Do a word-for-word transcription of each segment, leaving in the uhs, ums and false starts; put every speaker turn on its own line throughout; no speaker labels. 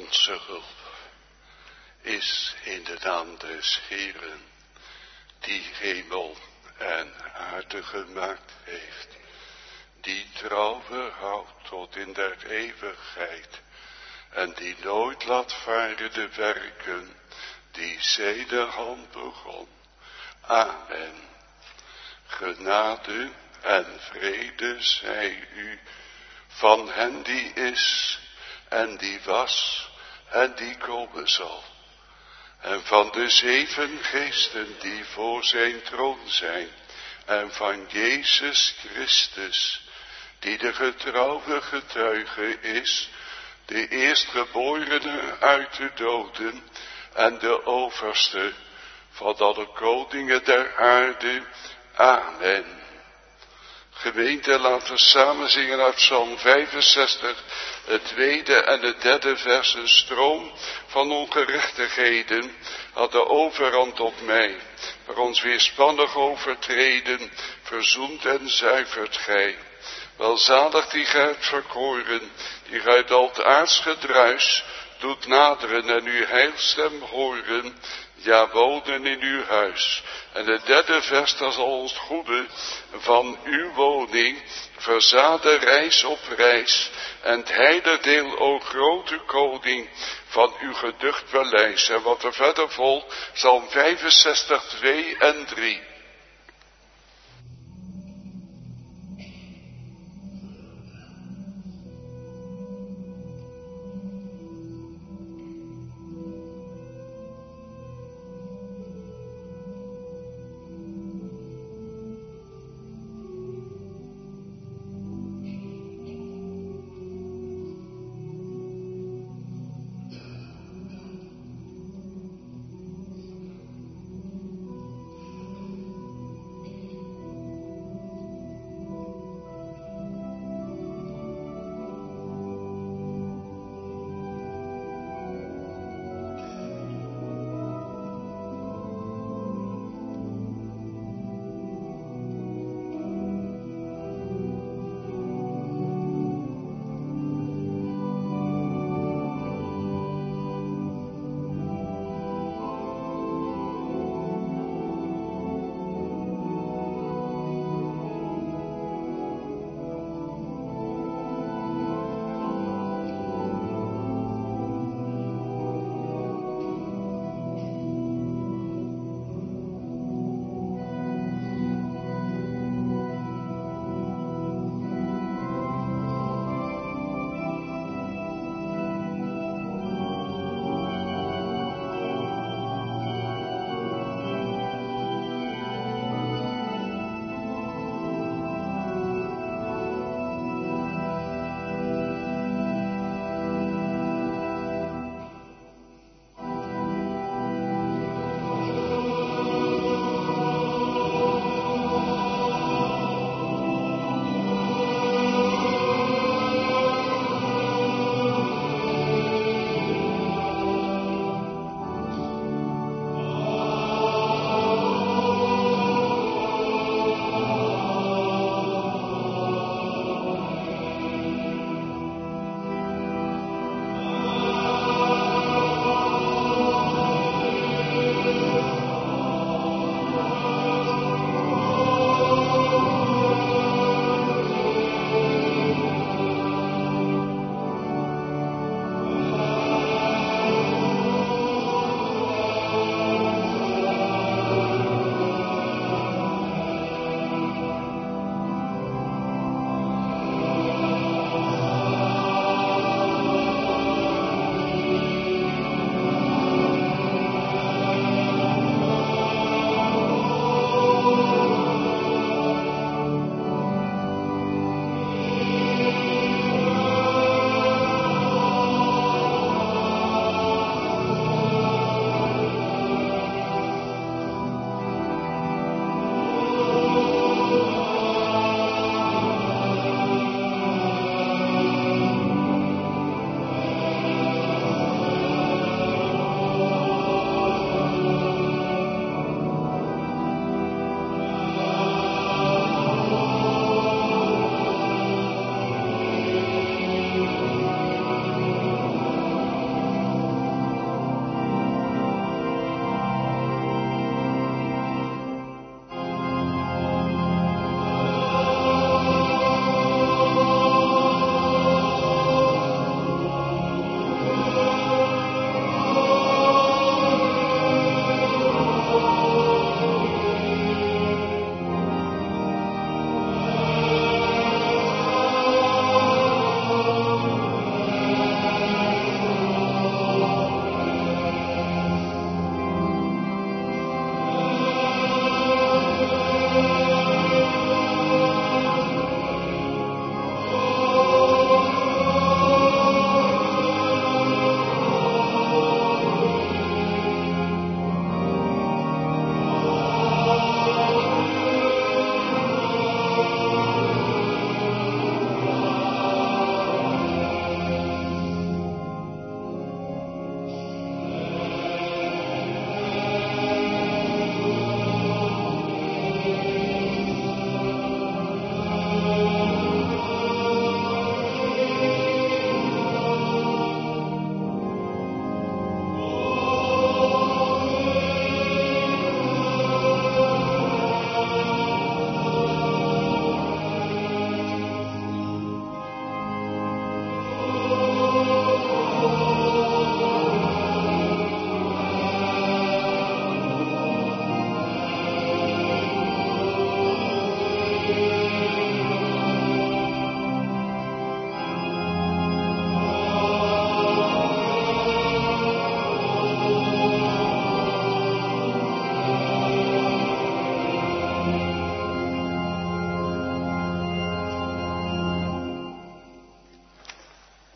Onze hulp is in de naam des Heeren, die hemel en aarde gemaakt heeft, die trouw houdt tot in der eeuwigheid, en die nooit laat varen de werken die zij de hand begon. Amen. Genade en vrede zij u van hen die is en die was en die komen zal, en van de zeven geesten die voor zijn troon zijn, en van Jezus Christus, die de getrouwe getuige is, de eerstgeborene uit de doden en de overste van alle koningen der aarde. Amen. Gemeente, laten we samen zingen uit Psalm vijfenzestig, het tweede en het derde vers. Een stroom van ongerechtigheden had de overhand op mij, maar ons weerspannig overtreden verzoent en zuivert gij. Welzalig die gij hebt verkoren, die gij uit al het aards gedruis doet naderen en uw heilstem horen, ja, wonen in uw huis. En het derde vers, dat is al ons goede van uw woning, verzaden reis op reis, en het heiligdeel, o grote koning, van uw geducht paleis. En wat er verder volgt, Psalm vijfenzestig, twee en drie.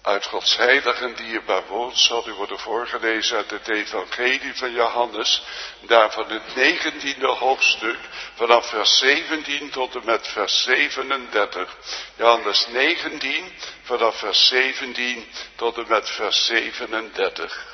uit Gods heilige dierbaar woord zal u worden voorgelezen uit het evangelie van Johannes, daarvan het negentiende hoofdstuk, vanaf vers zeventien tot en met vers zevenendertig. Johannes negentien, vanaf vers zeventien tot en met vers zevenendertig.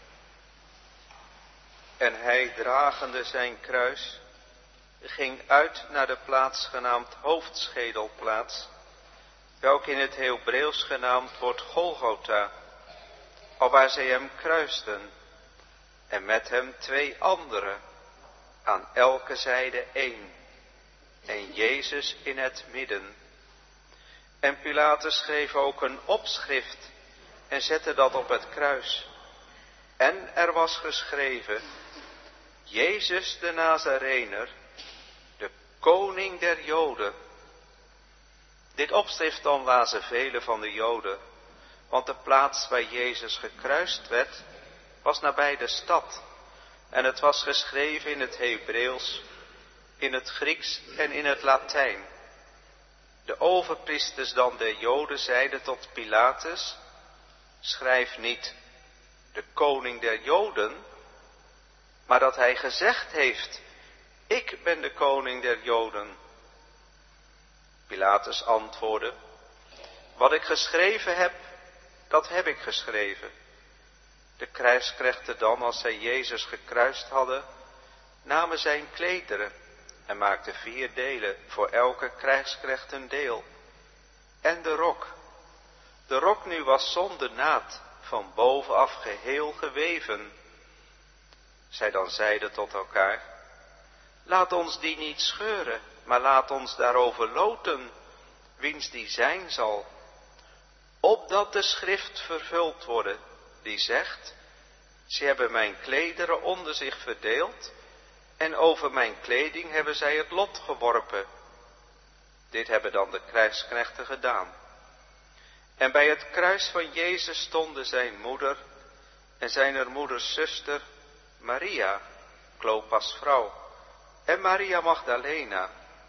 En hij, dragende zijn kruis, ging uit naar de plaats genaamd Hoofdschedelplaats, welke in het Hebreeuws genaamd wordt Golgotha, alwaar zij hem kruisten, en met hem twee anderen, aan elke zijde één, en Jezus in het midden. En Pilatus schreef ook een opschrift en zette dat op het kruis. En er was geschreven: Jezus de Nazarener, de koning der Joden. Dit opschrift dan lazen velen van de Joden, want de plaats waar Jezus gekruist werd, was nabij de stad. En het was geschreven in het Hebreeuws, in het Grieks en in het Latijn. De overpriesters dan der Joden zeiden tot Pilatus: schrijf niet de koning der Joden, maar dat hij gezegd heeft: ik ben de koning der Joden. Pilatus antwoordde: wat ik geschreven heb, dat heb ik geschreven. De krijgsknechten dan, als zij Jezus gekruist hadden, namen zijn klederen en maakten vier delen, voor elke krijgsknecht een deel. En de rok. De rok nu was zonder naad, van bovenaf geheel geweven. Zij dan zeiden tot elkaar: laat ons die niet scheuren, maar laat ons daarover loten, wiens die zijn zal. Opdat de schrift vervuld worden, die zegt: ze hebben mijn klederen onder zich verdeeld, en over mijn kleding hebben zij het lot geworpen. Dit hebben dan de krijgsknechten gedaan. En bij het kruis van Jezus stonden zijn moeder en zijner moeders zuster Maria, Klopas vrouw, en Maria Magdalena.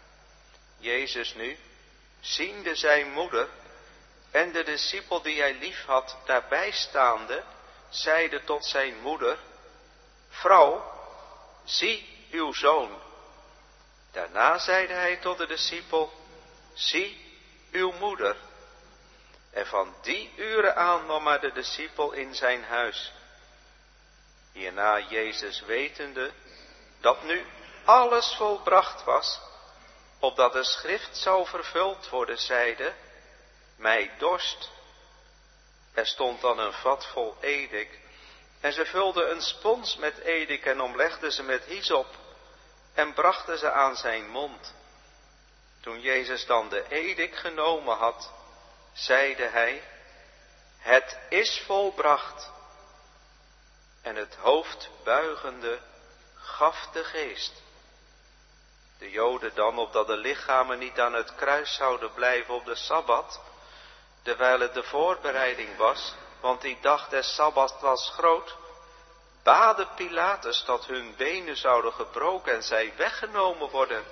Jezus nu, ziende zijn moeder en de discipel die hij lief had daarbij staande, zeide tot zijn moeder: vrouw, zie uw zoon. Daarna zeide hij tot de discipel: zie uw moeder. En van die uren aan nam hij de discipel in zijn huis. Hierna Jezus wetende dat nu alles volbracht was, opdat de schrift zou vervuld worden, zeide: mij dorst. Er stond dan een vat vol edik, en ze vulden een spons met edik en omlegden ze met hyssop, en brachten ze aan zijn mond. Toen Jezus dan de edik genomen had, zeide hij: het is volbracht. En het hoofd buigende gaf de geest. De Joden dan, opdat de lichamen niet aan het kruis zouden blijven op de Sabbat, terwijl het de voorbereiding was, want die dag des Sabbat was groot, baden Pilatus dat hun benen zouden gebroken en zij weggenomen worden.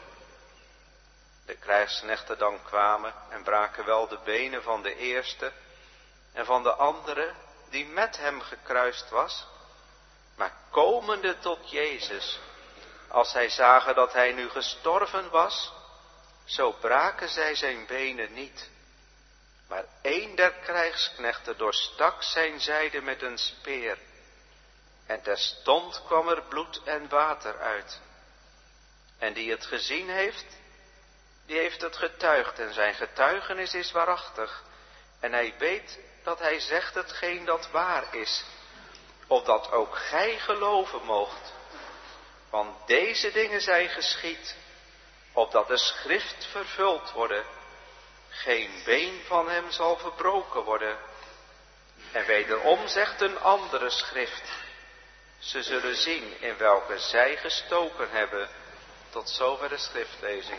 De krijgsknechten dan kwamen en braken wel de benen van de eerste en van de andere die met hem gekruist was, maar komende tot Jezus, als zij zagen dat hij nu gestorven was, zo braken zij zijn benen niet. Maar een der krijgsknechten doorstak zijn zijde met een speer, en terstond kwam er bloed en water uit. En die het gezien heeft, die heeft het getuigd, en zijn getuigenis is waarachtig. En hij weet dat hij zegt hetgeen dat waar is, opdat ook gij geloven moogt. Want deze dingen zijn geschied, opdat de schrift vervuld worden: geen been van hem zal verbroken worden. En wederom zegt een andere schrift: ze zullen zien in welke zij gestoken hebben. Tot zover de schriftlezing.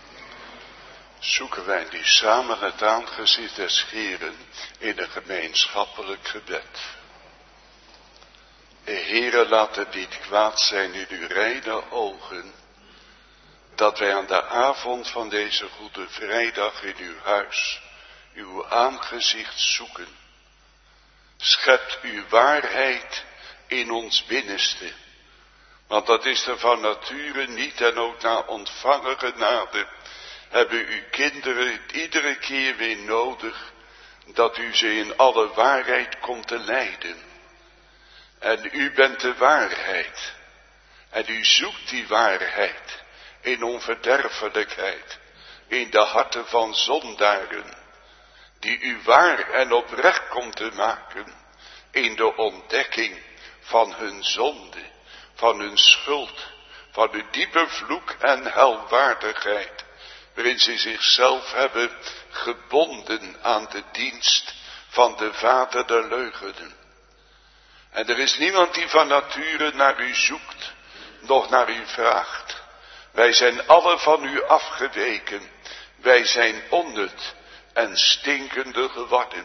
Zoeken wij nu samen het aangezicht des Heeren in een gemeenschappelijk gebed. Heere, laat het niet kwaad zijn in uw reine ogen, dat wij aan de avond van deze Goede Vrijdag in uw huis uw aangezicht zoeken, schept uw waarheid in ons binnenste. Want dat is er van nature niet en ook na ontvangen genade hebben uw kinderen iedere keer weer nodig dat u ze in alle waarheid komt te leiden. En u bent de waarheid. En u zoekt die waarheid in onverderfelijkheid, in de harten van zondaren, die u waar en oprecht komt te maken in de ontdekking van hun zonde, van hun schuld, van hun diepe vloek en helwaardigheid, waarin ze zichzelf hebben gebonden aan de dienst van de vader der leugenen. En er is niemand die van nature naar u zoekt, noch naar u vraagt. Wij zijn alle van u afgeweken, wij zijn onnut en stinkende geworden.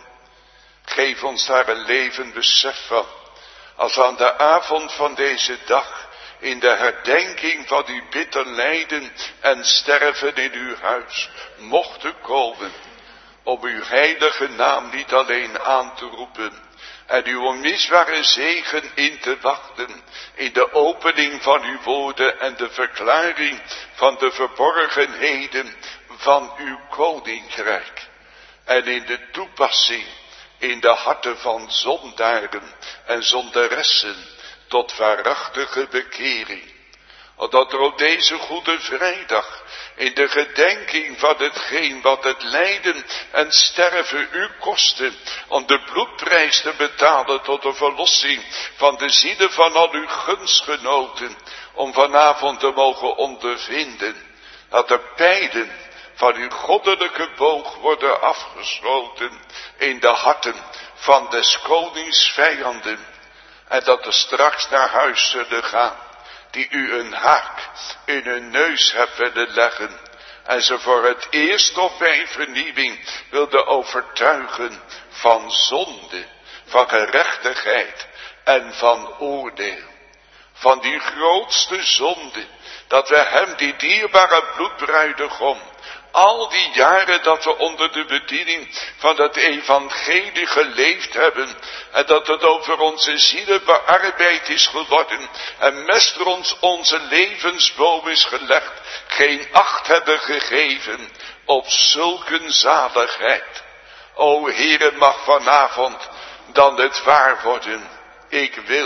Geef ons daar een levend besef van, als aan de avond van deze dag, in de herdenking van uw bitter lijden en sterven in uw huis, mochten komen, om uw heilige naam niet alleen aan te roepen, en uw onmisbare zegen in te wachten, in de opening van uw woorden en de verklaring van de verborgenheden van uw koninkrijk, en in de toepassing in de harten van zondaren en zondaressen tot waarachtige bekering. Omdat er op deze Goede Vrijdag, in de gedenking van hetgeen wat het lijden en sterven u kostte, om de bloedprijs te betalen tot de verlossing van de zielen van al uw gunstgenoten, om vanavond te mogen ondervinden dat de pijlen van uw goddelijke boog worden afgeschoten in de harten van des konings vijanden, en dat er straks naar huis zullen gaan, die u een haak in hun neus hebt willen leggen, en ze voor het eerst of bij vernieuwing wilde overtuigen van zonde, van gerechtigheid en van oordeel. Van die grootste zonde, dat we hem, die dierbare bloedbruidegom, al die jaren dat we onder de bediening van het evangelie geleefd hebben, en dat het over onze zielen bearbeid is geworden, en mester ons onze levensboom is gelegd, geen acht hebben gegeven op zulke zaligheid. O Heere, mag vanavond dan het waar worden. Ik wil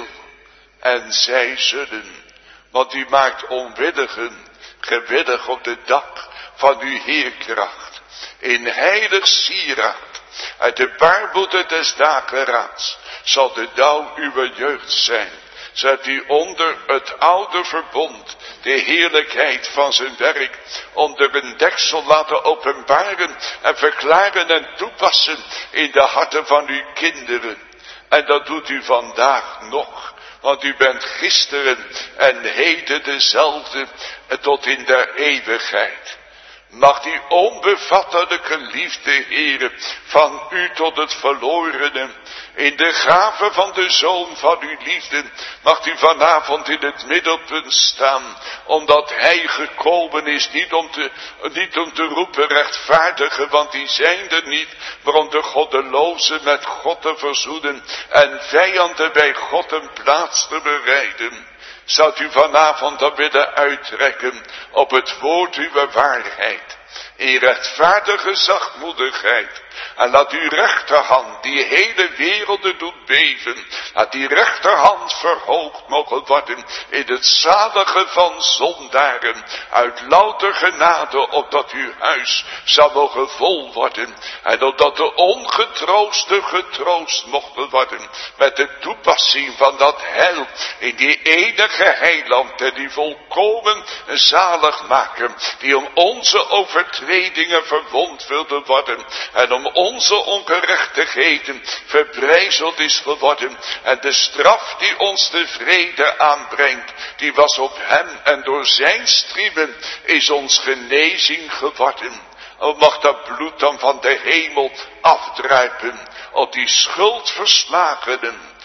en zij zullen, want u maakt onwilligen gewillig op de dag van uw heerkracht, in heilig sieraad, uit de baarmoeder des dageraads, zal de dauw uw jeugd zijn, zodat u onder het oude verbond de heerlijkheid van zijn werk onder een deksel laten openbaren en verklaren en toepassen in de harten van uw kinderen. En dat doet u vandaag nog. Want u bent gisteren en heden dezelfde tot in der eeuwigheid. Mag die onbevattelijke liefde, Heere, van u tot het verlorene, in de gave van de Zoon van uw liefde, mag u vanavond in het middelpunt staan, omdat hij gekomen is, niet om te, niet om te roepen rechtvaardigen, want die zijn er niet, maar om de goddelozen met God te verzoenen en vijanden bij God een plaats te bereiden. Zou u vanavond dan willen uittrekken op het woord uw waarheid, in rechtvaardige zachtmoedigheid, en laat uw rechterhand die hele werelden doet beven, laat die rechterhand verhoogd mogen worden in het zalige van zondaren, uit louter genade, opdat uw huis zou mogen vol worden, en opdat de ongetroosten getroost mochten worden, met de toepassing van dat heil in die enige heiland en die volkomen zalig maken, die om onze overtredingen verwond wilde worden, en om onze ongerechtigheden verbrijzeld is geworden, en de straf die ons de vrede aanbrengt, die was op hem, en door zijn striemen is ons genezing geworden. O, mag dat bloed dan van de hemel afdruipen op die schuldverslagenen,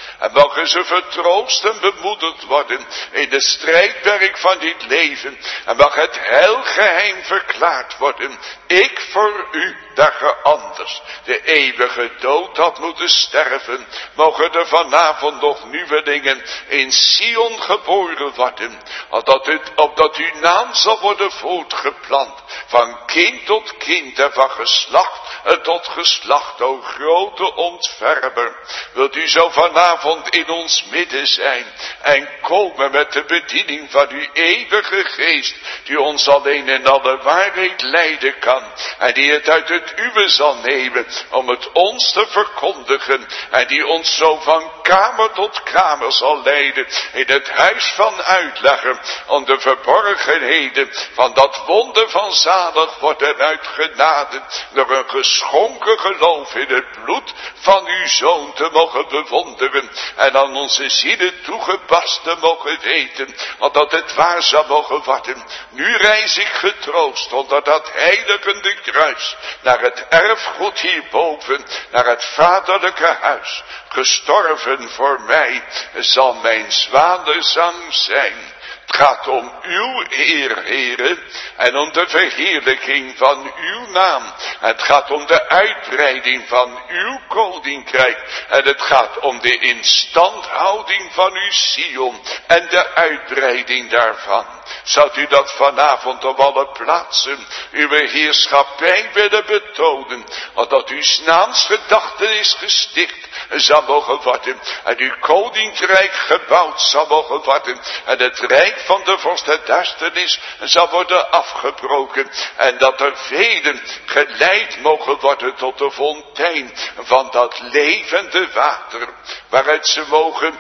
En mogen ze vertroost en bemoedigd worden in de strijdwerk van dit leven. En mag het heilgeheim verklaard worden. Ik voor u, dat ge anders de eeuwige dood had moeten sterven. Mogen er vanavond nog nieuwelingen in Sion geboren worden. Opdat, het, opdat uw naam zal worden voortgeplant. Van kind tot kind en van geslacht tot geslacht. O grote ontfermer. Wilt u zo vanavond in ons midden zijn. En komen met de bediening van uw eeuwige geest. Die ons alleen in alle waarheid leiden kan. En die het uit het uwe zal nemen. Om het ons te verkondigen. En die ons zo van kamer tot kamer zal leiden. In het huis van uitlegger. Om de verborgenheden van dat wonder van zalig worden uit genade. Door een geschonken geloof in het bloed van uw zoon te mogen bewonderen. En aan onze zielen toegepast te mogen weten. Omdat het waar zou mogen worden. Nu reis ik getroost onder dat heiligende kruis. Naar het erfgoed hierboven. Naar het vaderlijke huis. Gestorven voor mij zal mijn zwanenzang zijn. Het gaat om uw eer, Heere, en om de verheerlijking van uw naam. Het gaat om de uitbreiding van uw koninkrijk. En het gaat om de instandhouding van uw Sion en de uitbreiding daarvan. Zou u dat vanavond op alle plaatsen uw heerschappij willen betonen, omdat uw naamsgedachte is gesticht zal mogen worden. En uw koninkrijk gebouwd zal mogen worden. En het rijk van de vorst der duisternis zal worden afgebroken. En dat er velen geleid mogen worden tot de fontein van dat levende water. Waaruit ze mogen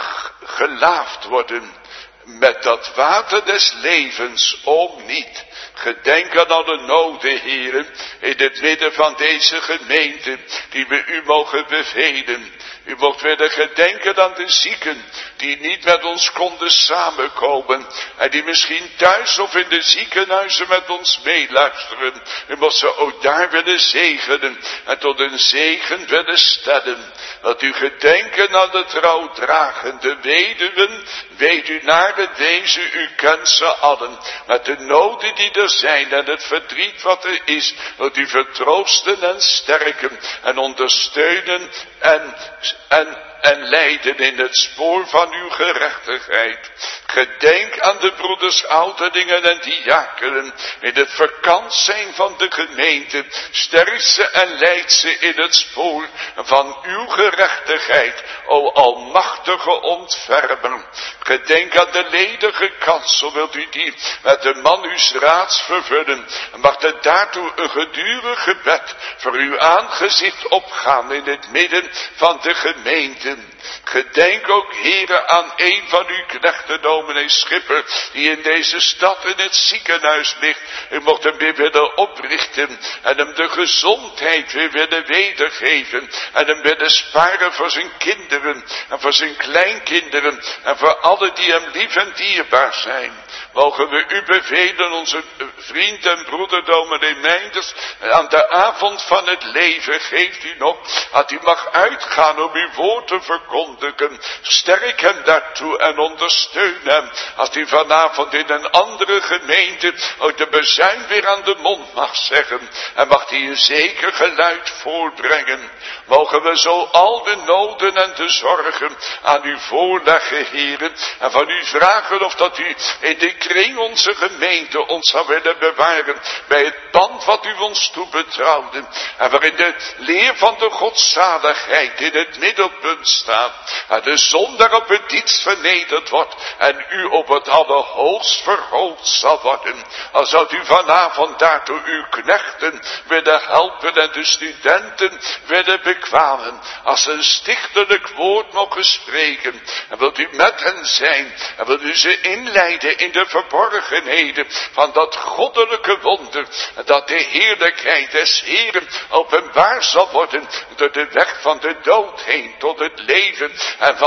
gelaafd worden met dat water des levens om niet. Gedenk aan alle noden, heren, in het midden van deze gemeente, die we u mogen bevelen. U mocht willen gedenken aan de zieken, die niet met ons konden samenkomen. En die misschien thuis of in de ziekenhuizen met ons meeluisteren. U mocht ze ook daar willen zegenen en tot een zegen willen stellen. Dat u gedenken aan de trouwdragende weduwen, weet u naar de deze, u kent ze allen. Met de noden die er zijn en het verdriet wat er is, dat u vertroosten en sterken en ondersteunen en, en, en leiden in het spoor van uw gerechtigheid. Gedenk aan de broeders ouderlingen en diakenen in het vakant zijn van de gemeente. Sterk ze en leid ze in het spoor van uw gerechtigheid, o almachtige ontfermer. Gedenk aan de ledige kansel, wilt u die met de man uw raads vervullen. En mag er daartoe een gedurig gebed voor uw aangezicht opgaan in het midden van de gemeente. Gedenk ook, heren, aan een van uw knechten, dominee Schipper, die in deze stad in het ziekenhuis ligt. U mocht hem weer willen oprichten en hem de gezondheid weer willen wedergeven. En hem willen sparen voor zijn kinderen en voor zijn kleinkinderen en voor alle die hem lief en dierbaar zijn. Mogen we u bevelen, onze vriend en broeder dominee Meinders, aan de avond van het leven geeft u nog, dat u mag uitgaan om uw woord te verkondigen. Sterk hem daartoe en ondersteun hem, als u vanavond in een andere gemeente ook de bezuin weer aan de mond mag zeggen. En mag hij een zeker geluid voorbrengen. Mogen we zo al de noden en de zorgen aan u voorleggen, heren, en van u vragen of dat u in de kring onze gemeente ons zou willen bewaren bij het pand wat u ons toebetrouwde. En waarin de leer van de godzaligheid in het middelpunt staat. En de zondaar op het dietst vernederd wordt en u op het allerhoogst verhoogd zal worden. Al zou u vanavond daartoe uw knechten willen helpen en de studenten willen bekwamen. Als een stichtelijk woord mogen spreken. En wilt u met hen zijn en wilt u ze inleiden in de verborgenheden van dat goddelijke wonder. En dat de heerlijkheid des Heeren openbaar zal worden door de weg van de dood heen tot het leven. En van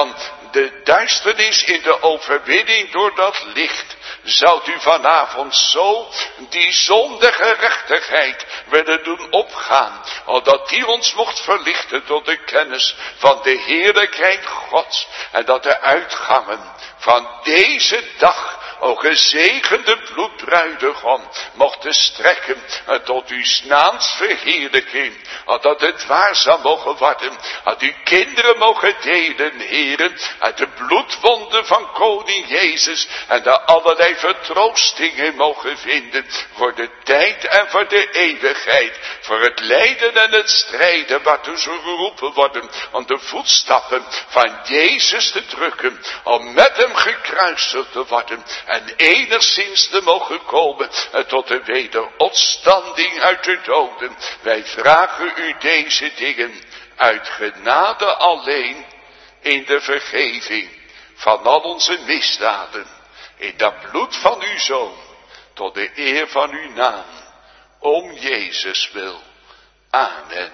de duisternis in de overwinning door dat licht. Zoudt u vanavond zo die zondige gerechtigheid willen doen opgaan, opdat die ons mocht verlichten tot de kennis van de heerlijkheid Gods, en dat de uitgangen van deze dag, o gezegende bloedbruidegom, mochten strekken tot uw naams verheerlijking, opdat het waar zou mogen worden, dat uw kinderen mogen delen, heren, uit de bloedwonden van koning Jezus, en daar allerlei vertroostingen mogen vinden voor de tijd en voor de eeuwigheid, voor het lijden en het strijden waartoe ze geroepen worden, om de voetstappen van Jezus te drukken, om met hem gekruisigd te worden en enigszins te mogen komen tot de wederopstanding uit de doden. Wij vragen u deze dingen uit genade alleen, in de vergeving van al onze misdaden, in dat bloed van uw Zoon, tot de eer van uw naam, om Jezus wil. Amen.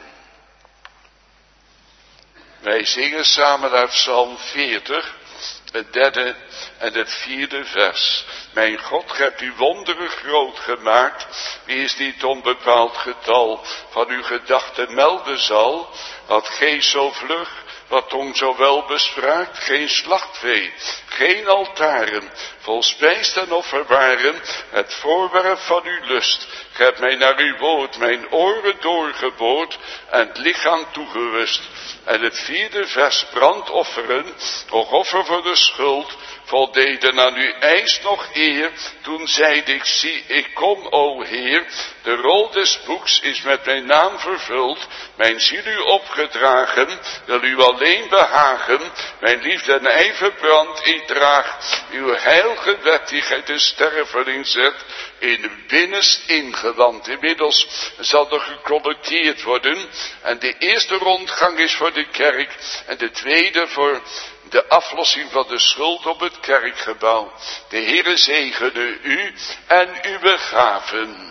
Wij zingen samen uit Psalm veertig, het derde en het vierde vers. Mijn God, gij hebt uw wonderen groot gemaakt. Wie is niet onbepaald getal van uw gedachten melden zal? Wat geest zo vlug, wat tong zo wel bespraakt. Geen slachtvee, geen altaren, vol spijs en offerwaren, het voorwerp van uw lust. Gij hebt mij naar uw woord mijn oren doorgeboord en het lichaam toegerust. En het vierde vers, brandofferen, och offer voor de schuld, voldeden aan uw eis nog eer. Toen zeide ik, zie, ik kom, o Heer. De rol des boeks is met mijn naam vervuld, mijn ziel u opgedragen, wil u alleen behagen. Mijn liefde en ijver brandt, ik draag uw heilige wet die gij de sterveling zet, in het binnenst ingewand. Inmiddels zal er gecollecteerd worden, en de eerste rondgang is voor de kerk, en de tweede voor de aflossing van de schuld op het kerkgebouw. De Heere zegene u en uw gaven.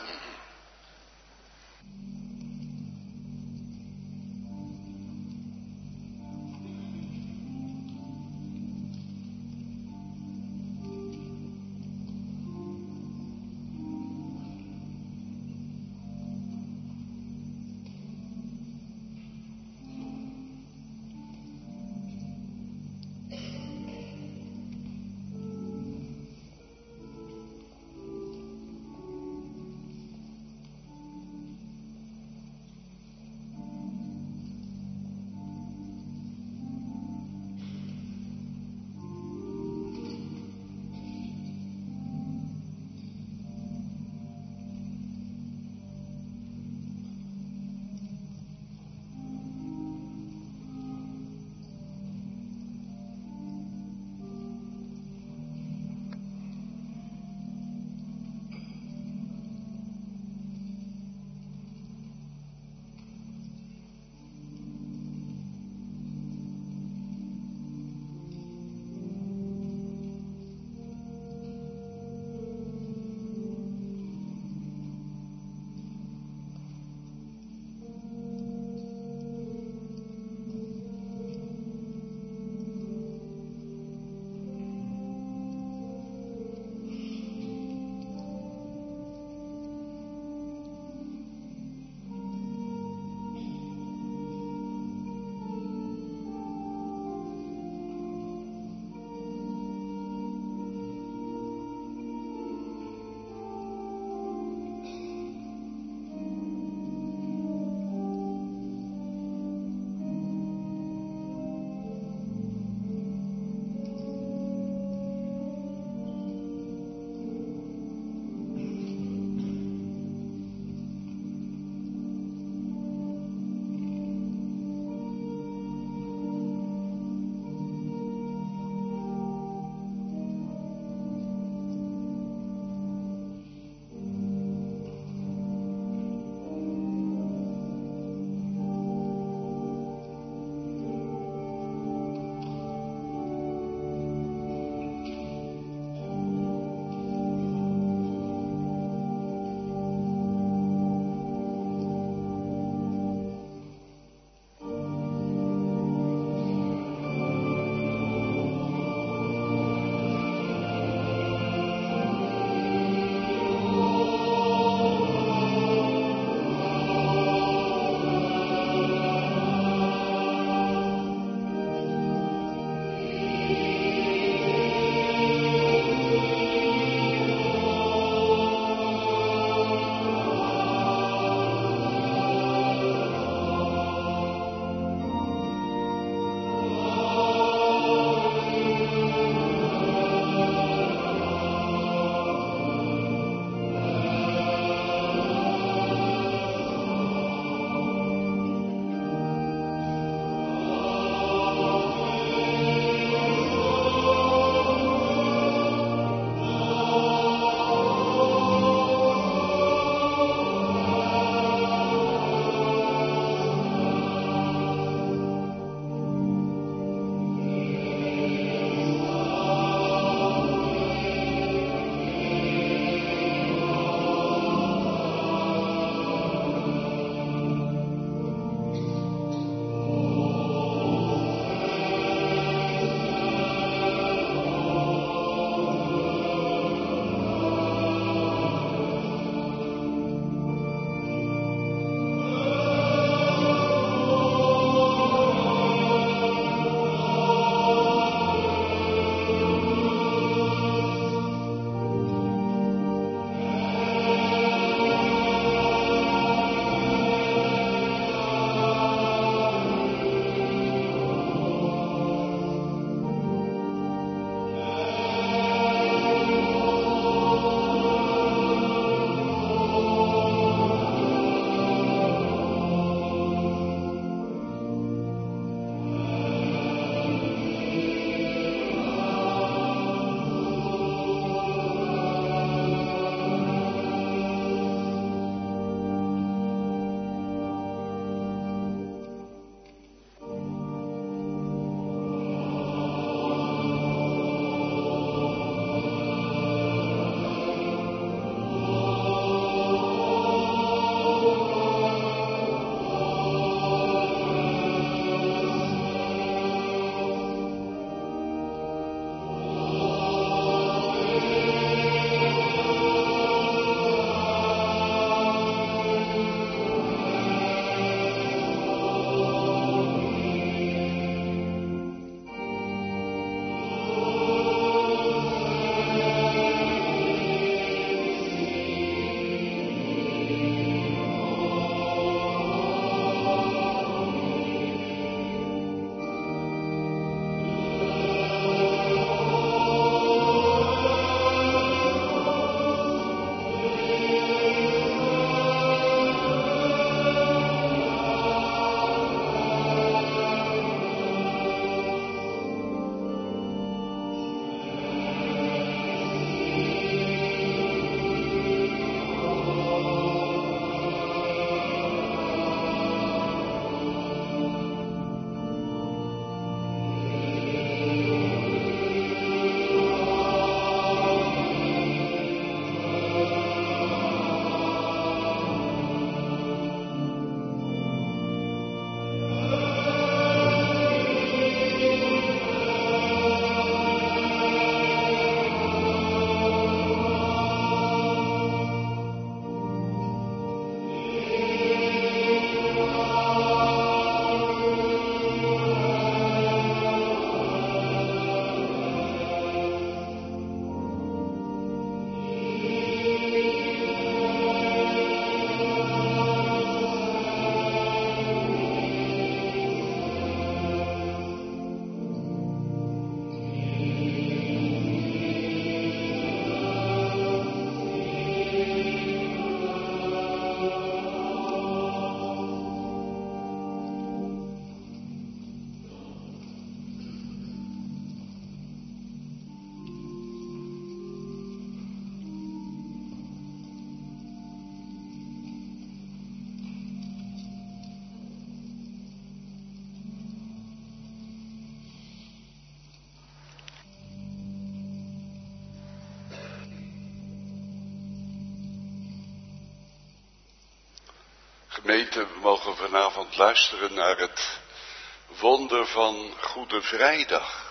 Gemeente, we mogen vanavond luisteren naar het wonder van Goede Vrijdag.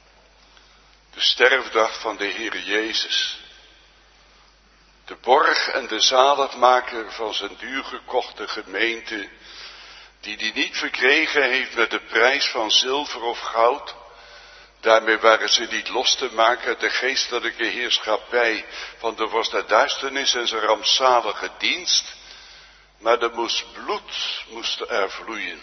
De sterfdag van de Heer Jezus. De borg en de zaligmaker van zijn duurgekochte gemeente, die die niet verkregen heeft met de prijs van zilver of goud. Daarmee waren ze niet los te maken uit de geestelijke heerschappij van de vorst der duisternis en zijn rampzalige dienst. Maar er moest bloed moest er vloeien.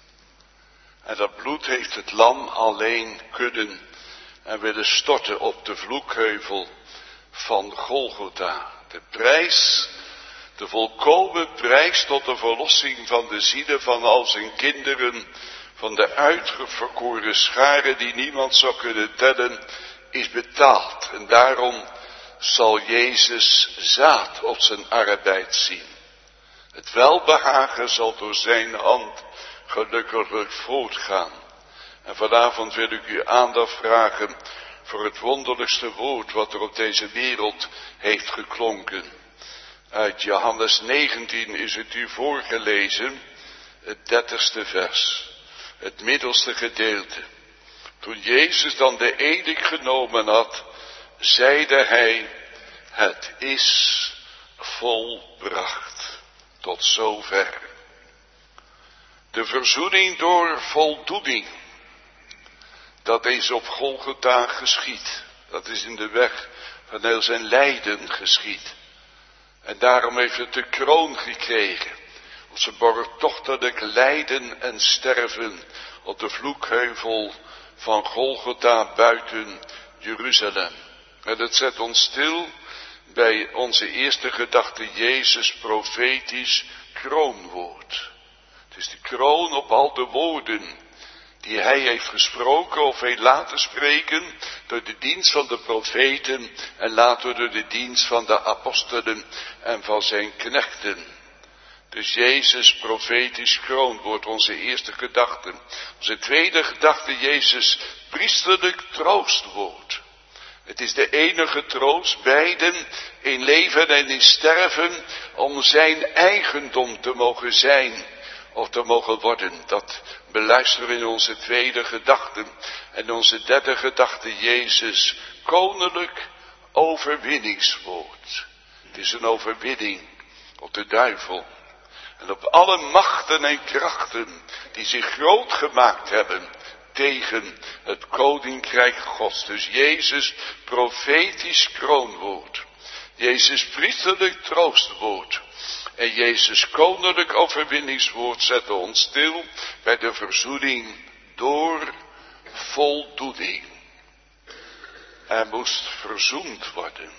En dat bloed heeft het lam alleen kunnen en willen storten op de vloekheuvel van Golgotha. De prijs, de volkomen prijs tot de verlossing van de zielen van al zijn kinderen, van de uitverkoren scharen die niemand zou kunnen tellen, is betaald. En daarom zal Jezus zaad op zijn arbeid zien. Het welbehagen zal door zijn hand gelukkiglijk voortgaan. En vanavond wil ik u aandacht vragen voor het wonderlijkste woord wat er op deze wereld heeft geklonken. Uit Johannes negentien is het u voorgelezen, het dertigste vers, het middelste gedeelte. Toen Jezus dan de edik genomen had, zeide hij, het is volbracht. Tot zover. De verzoening door voldoening. Dat is op Golgotha geschied. Dat is in de weg van heel zijn lijden geschied. En daarom heeft het de kroon gekregen. Onze borgtochtelijk lijden en sterven op de vloekheuvel van Golgotha buiten Jeruzalem. En het zet ons stil bij onze eerste gedachte, Jezus profetisch kroonwoord. Het is de kroon op al de woorden die hij heeft gesproken of heeft laten spreken door de dienst van de profeten en later door de dienst van de apostelen en van zijn knechten. Dus Jezus profetisch kroonwoord, onze eerste gedachte. Onze tweede gedachte, Jezus priesterlijk troostwoord. Het is de enige troost, beiden in leven en in sterven, om zijn eigendom te mogen zijn of te mogen worden. Dat beluisteren we in onze tweede gedachte. En onze derde gedachte, Jezus koninklijk overwinningswoord. Het is een overwinning op de duivel en op alle machten en krachten die zich groot gemaakt hebben tegen het koninkrijk Gods. Dus Jezus profetisch kroonwoord. Jezus priesterlijk troostwoord. En Jezus koninklijk overwinningswoord zetten ons stil bij de verzoening door voldoening. Er moest verzoend worden.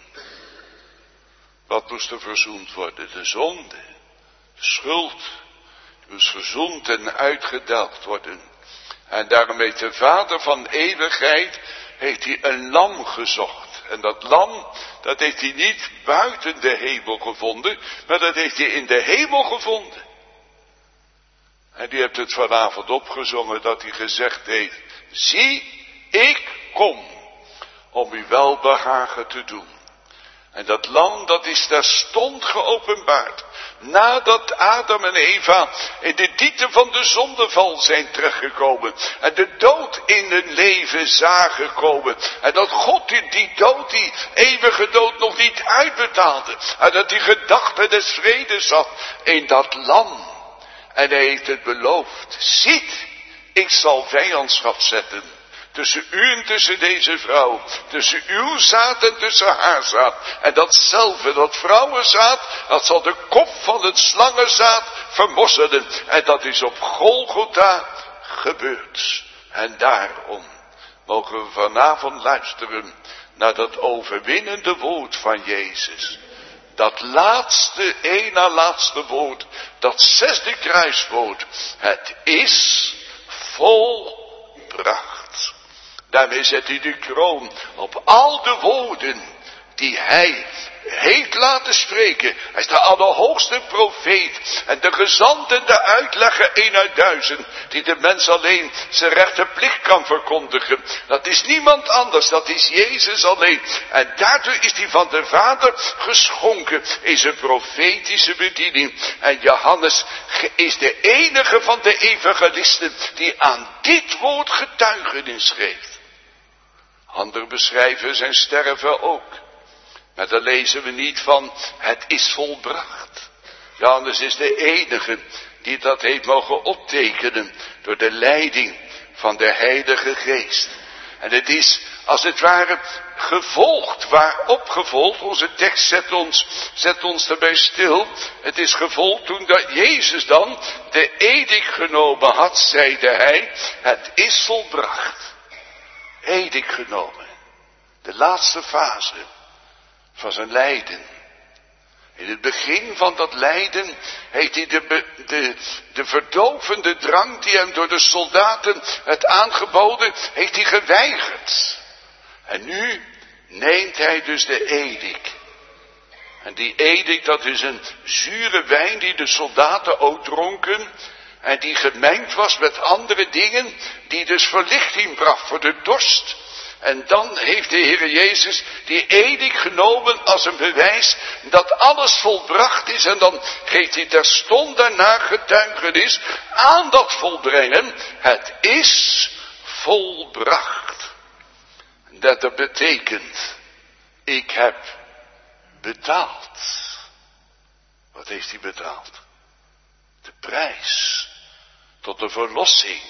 Wat moest er verzoend worden? De zonde, de schuld. Die moest verzoend en uitgedelgd worden. En daarom heeft de Vader van eeuwigheid, heeft hij een lam gezocht. En dat lam, dat heeft hij niet buiten de hemel gevonden, maar dat heeft hij in de hemel gevonden. En die hebt het vanavond opgezongen dat hij gezegd heeft, zie, ik kom om u welbehagen te doen. En dat lam, dat is terstond geopenbaard. Nadat Adam en Eva in de diepte van de zondeval zijn terechtgekomen. En de dood in hun leven zagen komen. En dat God die, die dood, die eeuwige dood nog niet uitbetaalde. En dat die gedachte des vredes zat in dat lam. En hij heeft het beloofd. Ziet, ik zal vijandschap zetten. Tussen u en tussen deze vrouw. Tussen uw zaad en tussen haar zaad. En datzelfde, dat vrouwenzaad, dat zal de kop van het slangenzaad vermorzelen. En dat is op Golgotha gebeurd. En daarom mogen we vanavond luisteren naar dat overwinnende woord van Jezus. Dat laatste, één na laatste woord, dat zesde kruiswoord. Het is volbracht. Daarmee zet hij de kroon op al de woorden die hij heeft laten spreken. Hij is de allerhoogste profeet en de gezant en de uitlegger een uit duizend, die de mens alleen zijn rechte plicht kan verkondigen. Dat is niemand anders, dat is Jezus alleen. En daardoor is hij van de Vader geschonken in zijn profetische bediening. En Johannes is de enige van de evangelisten die aan dit woord getuigenis geeft. Anderen beschrijven zijn sterven ook. Maar daar lezen we niet van, het is volbracht. Johannes is de enige die dat heeft mogen optekenen door de leiding van de Heilige Geest. En het is als het ware gevolgd, waarop gevolgd, onze tekst zet ons, zet ons daarbij stil. Het is gevolgd toen dat Jezus dan de edict genomen had, zeide hij, het is volbracht. Edict genomen, de laatste fase van zijn lijden. In het begin van dat lijden heeft hij de, de, de verdovende drank die hem door de soldaten het aangeboden, heeft hij geweigerd. En nu neemt hij dus de edict. En die edict, dat is een zure wijn die de soldaten ook dronken. En die gemengd was met andere dingen, die dus verlichting bracht voor de dorst. En dan heeft de Heer Jezus die edict genomen als een bewijs dat alles volbracht is. En dan geeft hij terstond daarna getuigenis aan dat volbrengen. Het is volbracht. Dat dat betekent, ik heb betaald. Wat heeft hij betaald? De prijs tot de verlossing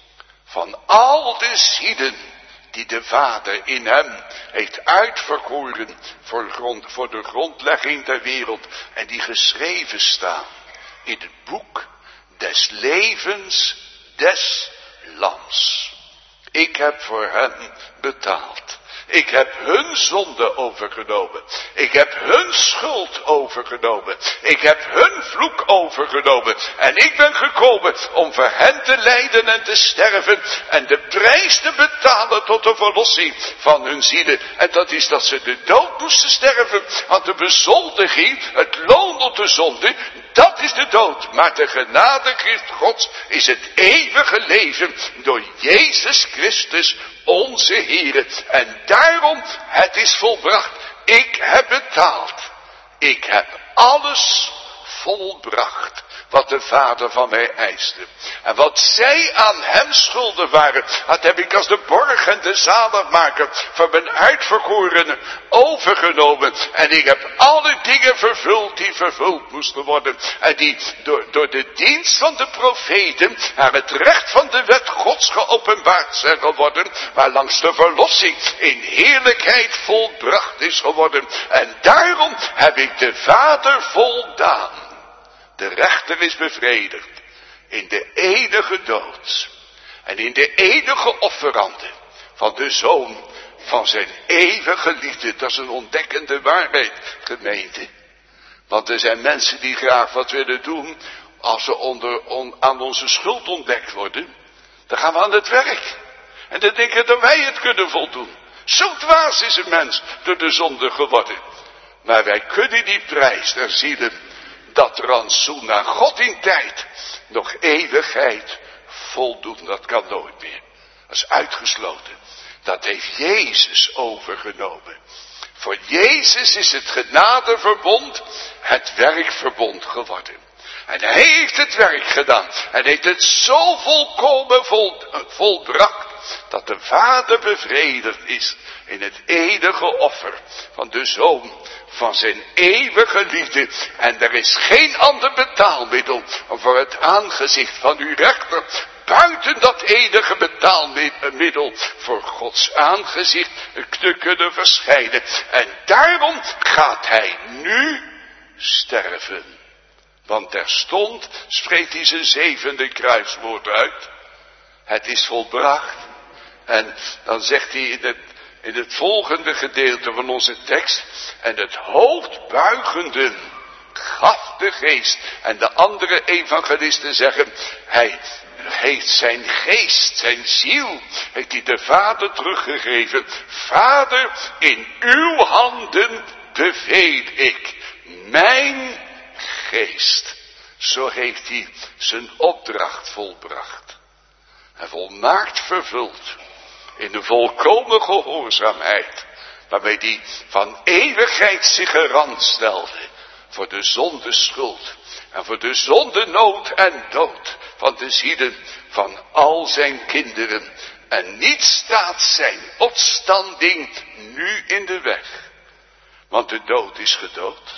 van al de zielen die de Vader in hem heeft uitverkoren voor, grond, voor de grondlegging der wereld. En die geschreven staan in het boek des levens des lams. Ik heb voor hen betaald. Ik heb hun zonde overgenomen. Ik heb hun schuld overgenomen. Ik heb hun vloek overgenomen. En ik ben gekomen om voor hen te lijden en te sterven. En de prijs te betalen tot de verlossing van hun zielen. En dat is dat ze de dood moesten sterven. Want de bezoldiging, het loon op de zonde, dat is de dood. Maar de genadegift Gods is het eeuwige leven door Jezus Christus onze Heere. En daarom, het is volbracht. Ik heb betaald. Ik heb alles volbracht wat de Vader van mij eiste. En wat zij aan hem schuldig waren, dat heb ik als de borg en de zaligmaker van mijn uitverkorenen overgenomen. En ik heb alle dingen vervuld die vervuld moesten worden. En die door, door de dienst van de profeten aan het recht van de wet Gods geopenbaard zijn geworden. Maar langs de verlossing in heerlijkheid volbracht is geworden. En daarom heb ik de Vader voldaan. De rechter is bevredigd in de enige dood en in de enige offerande van de Zoon van zijn eeuwige liefde. Dat is een ontdekkende waarheid, gemeente. Want er zijn mensen die graag wat willen doen als ze onder, on, aan onze schuld ontdekt worden. Dan gaan we aan het werk. En dan denken dat wij het kunnen voldoen. Zo dwaas is een mens door de zonde geworden. Maar wij kunnen die prijs der zielen, dat rantsoen naar God in tijd, nog eeuwigheid voldoen. Dat kan nooit meer. Dat is uitgesloten. Dat heeft Jezus overgenomen. Voor Jezus is het genadeverbond het werkverbond geworden. En hij heeft het werk gedaan. En heeft het zo volkomen vol, volbracht, dat de Vader bevredigd is in het enige offer van de Zoon van zijn eeuwige liefde. En er is geen ander betaalmiddel voor het aangezicht van uw rechter, buiten dat enige betaalmiddel voor Gods aangezicht te kunnen verschijnen. En daarom gaat hij nu sterven. Want terstond spreekt hij zijn zevende kruiswoord uit. Het is volbracht. En dan zegt hij in het, in het volgende gedeelte van onze tekst: en het hoofd buigende gaf de geest. En de andere evangelisten zeggen, hij heeft zijn geest, zijn ziel, heeft hij de Vader teruggegeven. Vader, in uw handen beveel ik mijn geest. Zo heeft hij zijn opdracht volbracht. En volmaakt vervuld in de volkomen gehoorzaamheid, waarmee hij van eeuwigheid zich garant stelde voor de zonde schuld en voor de zonde nood en dood van de zielen van al zijn kinderen. En niet staat zijn opstanding nu in de weg, want de dood is gedood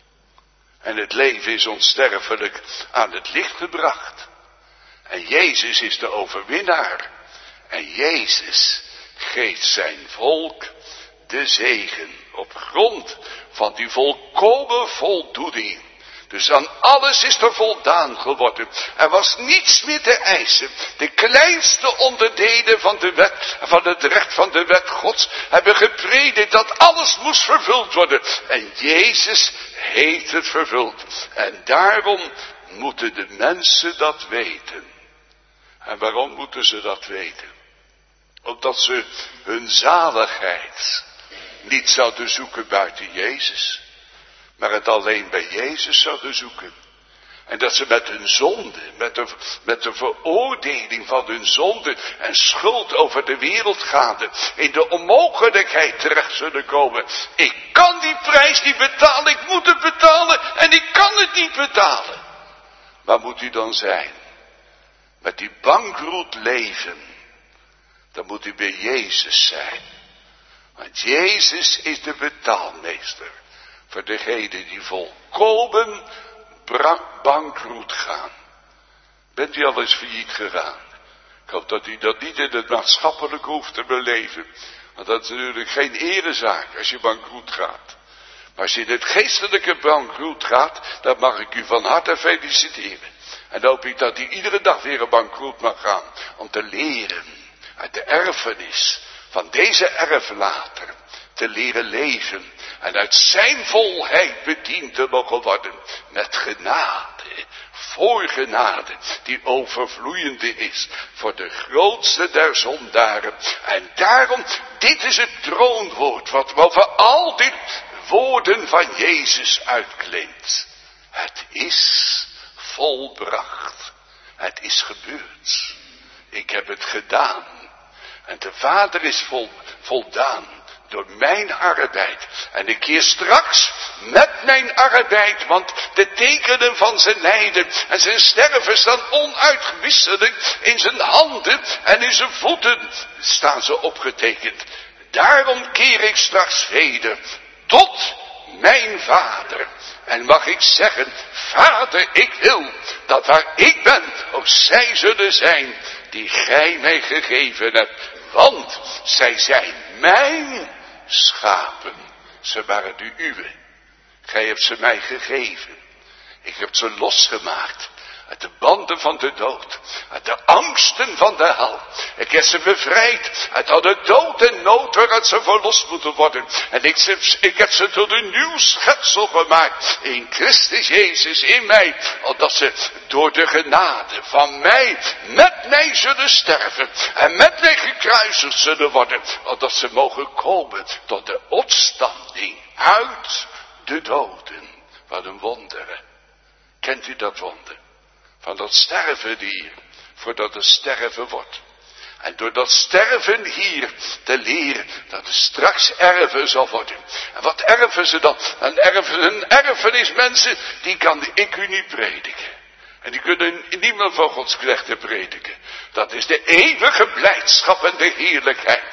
en het leven is onsterfelijk aan het licht gebracht. En Jezus is de overwinnaar. En Jezus geeft zijn volk de zegen op grond van die volkomen voldoening. Dus aan alles is er voldaan geworden. Er was niets meer te eisen. De kleinste onderdelen van de wet, van het recht van de wet Gods, hebben gepredikt dat alles moest vervuld worden. En Jezus heeft het vervuld. En daarom moeten de mensen dat weten. En waarom moeten ze dat weten? Omdat ze hun zaligheid niet zouden zoeken buiten Jezus, maar het alleen bij Jezus zouden zoeken. En dat ze met hun zonde, met de, met de veroordeling van hun zonde en schuld over de wereld gaande, in de onmogelijkheid terecht zullen komen. Ik kan die prijs niet betalen, ik moet het betalen en ik kan het niet betalen. Waar moet u dan zijn? Met die bankroet leven, dan moet u bij Jezus zijn. Want Jezus is de betaalmeester voor degenen die volkomen bankroet gaan. Bent u al eens failliet gegaan? Ik hoop dat u dat niet in het maatschappelijk hoeft te beleven. Want dat is natuurlijk geen erezaak als je bankroet gaat. Maar als je in het geestelijke bankroet gaat, dan mag ik u van harte feliciteren. En dan hoop ik dat u iedere dag weer een bankroet mag gaan. Om te leren uit de erfenis van deze erflater te leren leven. En uit zijn volheid bediend te mogen worden. Met genade, voor genade, die overvloeiende is voor de grootste der zondaren. En daarom, dit is het troonwoord wat boven al die woorden van Jezus uitklinkt. Het is volbracht. Het is gebeurd. Ik heb het gedaan. En de Vader is vol, voldaan door mijn arbeid. En ik keer straks met mijn arbeid, want de tekenen van zijn lijden en zijn sterven staan onuitwisselijk in zijn handen en in zijn voeten staan ze opgetekend. Daarom keer ik straks weder tot mijn Vader. En mag ik zeggen, Vader, ik wil dat waar ik ben, ook zij zullen zijn die gij mij gegeven hebt. Want zij zijn mijn schapen. Ze waren de uwe. Gij hebt ze mij gegeven. Ik heb ze losgemaakt uit de banden van de dood, uit de angsten van de hel. Ik heb ze bevrijd uit alle dood en nood waaruit ze verlost moeten worden. En ik, ze, ik heb ze tot een nieuw schepsel gemaakt in Christus Jezus in mij, opdat ze door de genade van mij met mij zullen sterven en met mij gekruisigd zullen worden, opdat ze mogen komen tot de opstanding uit de doden. Wat een wonder. Kent u dat wonder? Van dat sterven hier, voordat het sterven wordt. En door dat sterven hier te leren, dat het straks erven zal worden. En wat erven ze dan? Een erven, een erfenis, mensen, die kan ik u niet prediken. En die kunnen niemand van Gods knechten prediken. Dat is de eeuwige blijdschap en de heerlijkheid.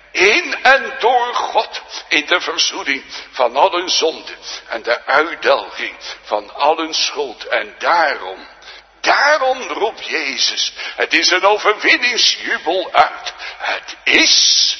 In en door God, in de verzoening van al hun zonde en de uitdelging van al hun schuld. En daarom, daarom roept Jezus, het is een overwinningsjubel uit. Het is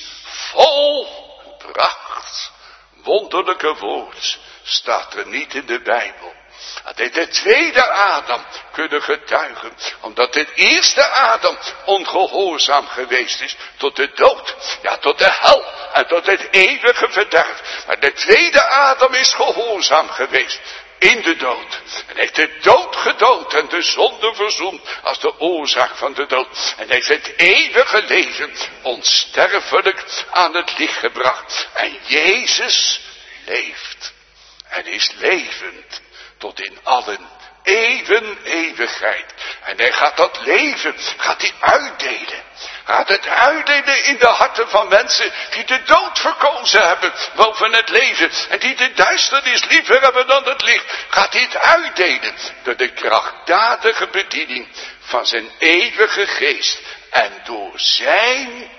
volbracht. Wonderlijke woord staat er niet in de Bijbel. Dat heeft de tweede Adam kunnen getuigen, omdat het eerste Adam ongehoorzaam geweest is tot de dood, ja tot de hel en tot het eeuwige verderf. Maar de tweede Adam is gehoorzaam geweest. in de dood. En heeft de dood gedood en de zonde verzoend als de oorzaak van de dood. En heeft het eeuwige leven onsterfelijk aan het licht gebracht. En Jezus leeft en is levend tot in allen even eeuwigheid. En hij gaat dat leven, gaat hij uitdelen. Gaat het uitdelen in de harten van mensen die de dood verkozen hebben boven het leven. En die de duisternis liever hebben dan het licht. Gaat hij het uitdelen door de krachtdadige bediening van zijn eeuwige geest. En door zijn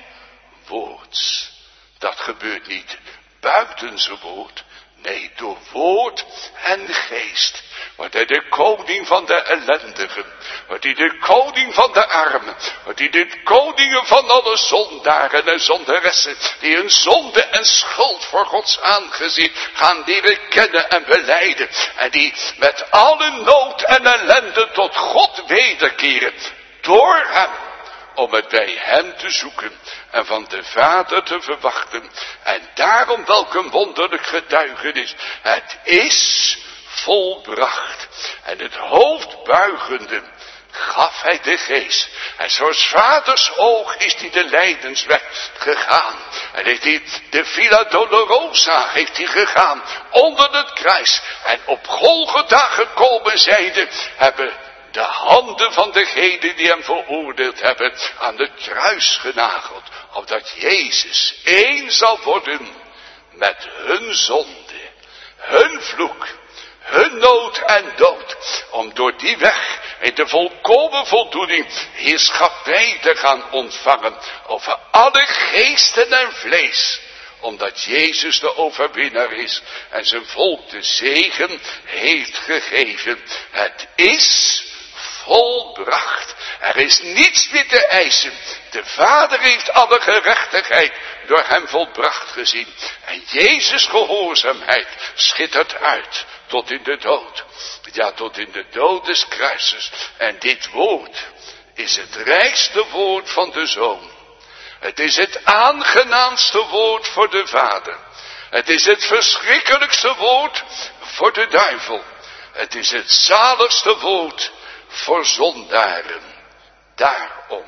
woord. Dat gebeurt niet buiten zijn woord. Nee, door woord en geest wordt hij de koning van de ellendigen. Wordt hij de koning van de armen. Wordt hij de koningen van alle zondaren en zondaressen. Die hun zonde en schuld voor Gods aangezicht gaan leren kennen en belijden. En die met alle nood en ellende tot God wederkeren. Door hem. Om het bij hem te zoeken en van de Vader te verwachten. En daarom welk een wonderlijk getuigenis. Het is volbracht. En het hoofd buigende gaf hij de geest. En zoals vaders oog is hij de lijdensweg gegaan. En heeft hij de Via Dolorosa heeft hij gegaan onder het kruis. En op Golgotha gekomen zijnde hebben de handen van degenen die hem veroordeeld hebben aan het kruis genageld. Opdat Jezus één zal worden met hun zonde, hun vloek, hun nood en dood. Om door die weg in de volkomen voldoening heerschappij te gaan ontvangen over alle geesten en vlees. Omdat Jezus de overwinnaar is en zijn volk de zegen heeft gegeven. Het is volbracht. Er is niets meer te eisen. De Vader heeft alle gerechtigheid door hem volbracht gezien. En Jezus' gehoorzaamheid schittert uit tot in de dood. Ja, tot in de dood des kruises. En dit woord is het rijkste woord van de Zoon. Het is het aangenaamste woord voor de Vader. Het is het verschrikkelijkste woord voor de duivel. Het is het zaligste woord voor zondaren. Daarom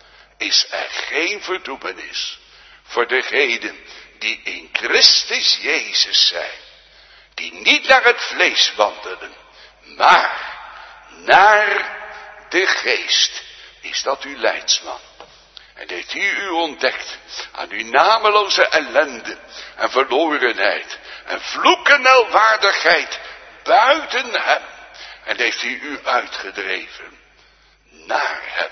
is er geen verdoemenis voor degenen die in Christus Jezus zijn. Die niet naar het vlees wandelen, maar naar de geest. Is dat uw leidsman? En heeft hij u ontdekt aan uw nameloze ellende en verlorenheid en vloek en welwaardigheid buiten hem. En heeft hij u uitgedreven naar hem.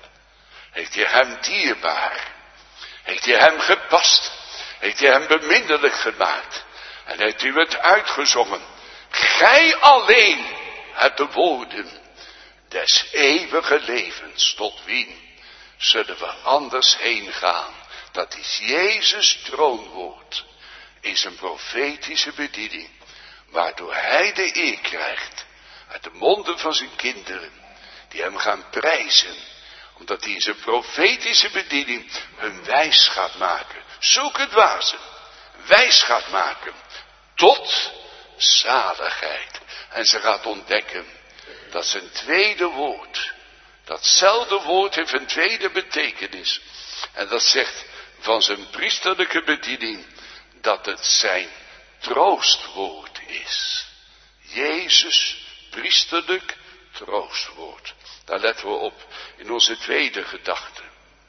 Heeft hij hem dierbaar. Heeft hij hem gepast. Heeft hij hem beminnelijk gemaakt. En heeft u het uitgezongen. Gij alleen hebt de woorden des eeuwige levens. Tot wien zullen we anders heen gaan? Dat is Jezus' troonwoord. Is een profetische bediening. Waardoor hij de eer krijgt. Uit de monden van zijn kinderen. Die hem gaan prijzen. Omdat hij in zijn profetische bediening hun wijs gaat maken. Zoek het wazen. Wijs gaat maken. Tot zaligheid. En ze gaat ontdekken. Dat zijn tweede woord. Datzelfde woord heeft een tweede betekenis. En dat zegt van zijn priesterlijke bediening. Dat het zijn troostwoord is. Jezus priesterlijk troostwoord. Daar letten we op in onze tweede gedachte.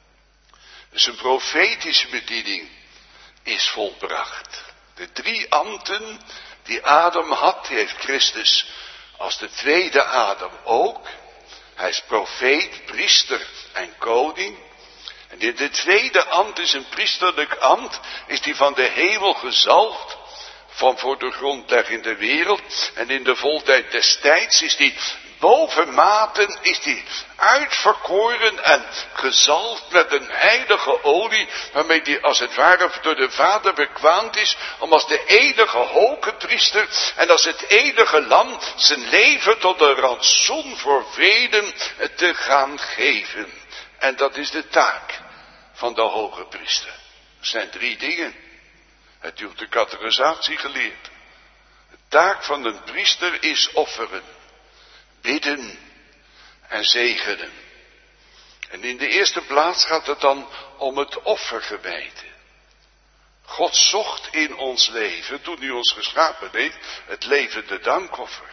Dus een profetische bediening is volbracht. De drie ambten die Adam had, die heeft Christus als de tweede Adam ook. Hij is profeet, priester en koning. En in de tweede ambt is een priesterlijk ambt, is die van de hemel gezalfd. Van voor de grondleggende wereld. En in de voltijd des tijds is die bovenmaten, is die uitverkoren en gezalfd met een heilige olie. Waarmee die als het ware door de Vader bekwaamd is. Om als de enige hoge priester en als het enige lam zijn leven tot een rantsoen voor velen te gaan geven. En dat is de taak van de hoge priester. Er zijn drie dingen. Het u op de catechisatie geleerd. taak van een priester is offeren, bidden en zegenen. En in de eerste plaats gaat het dan om het offergebijde. God zocht in ons leven, toen hij ons geschapen heeft, het levende dankoffer.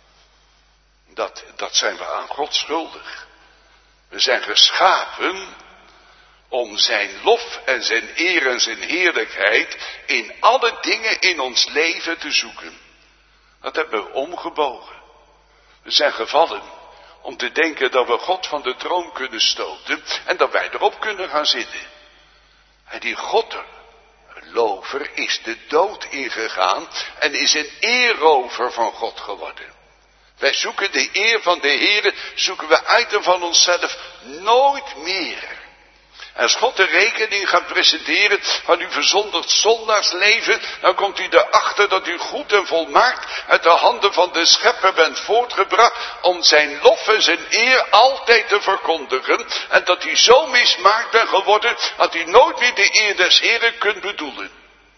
Dat, dat zijn we aan God schuldig. We zijn geschapen om zijn lof en zijn eer en zijn heerlijkheid in alle dingen in ons leven te zoeken. Dat hebben we omgebogen. We zijn gevallen om te denken dat we God van de troon kunnen stoten en dat wij erop kunnen gaan zitten. En die goddelover is de dood ingegaan en is een eerrover van God geworden. Wij zoeken de eer van de Heere, zoeken we uit en van onszelf nooit meer. En als God de rekening gaat presenteren van uw verzondigd zondaarsleven, dan komt u erachter dat u goed en volmaakt uit de handen van de Schepper bent voortgebracht om zijn lof en zijn eer altijd te verkondigen. En dat u zo mismaakt bent geworden dat u nooit meer de eer des Heeren kunt bedoelen.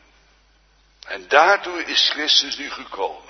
En daartoe is Christus nu gekomen.